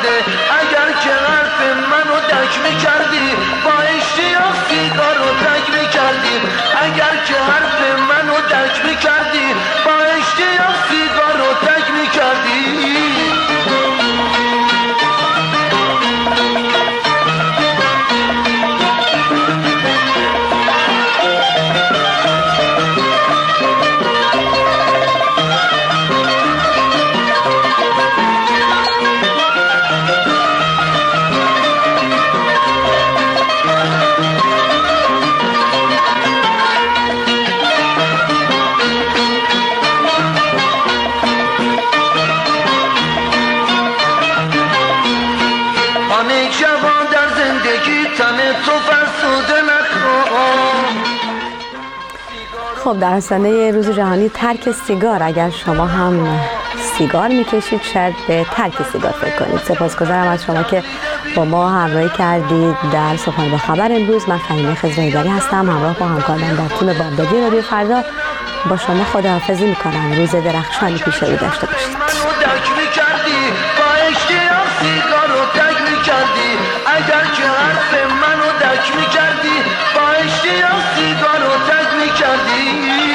[SPEAKER 19] کرده. اگر که حرف منو دک میکردی با اشتیاق سیگار رو تک میکردی. اگر که حرف منو دک میکردی با اشتیاق سیگار رو تک میکردی.
[SPEAKER 2] خب در آستانه روز جهانی ترک سیگار، اگر شما هم سیگار میکشید شاید به ترک سیگار فکر کنید. سپاسگزارم از شما که با ما همراهی کردید در صبحانه با خبر امروز. من فهیمه خضرهیدری هستم، همراه با همکاران در تیم بامدادی رادیو فردا با شما خداحافظی میکنم. روز درخشانی پیش رو داشته باشید.
[SPEAKER 19] اگر که حرف منو دک میکردی با اشتیاق سیگار رو تک میکردی.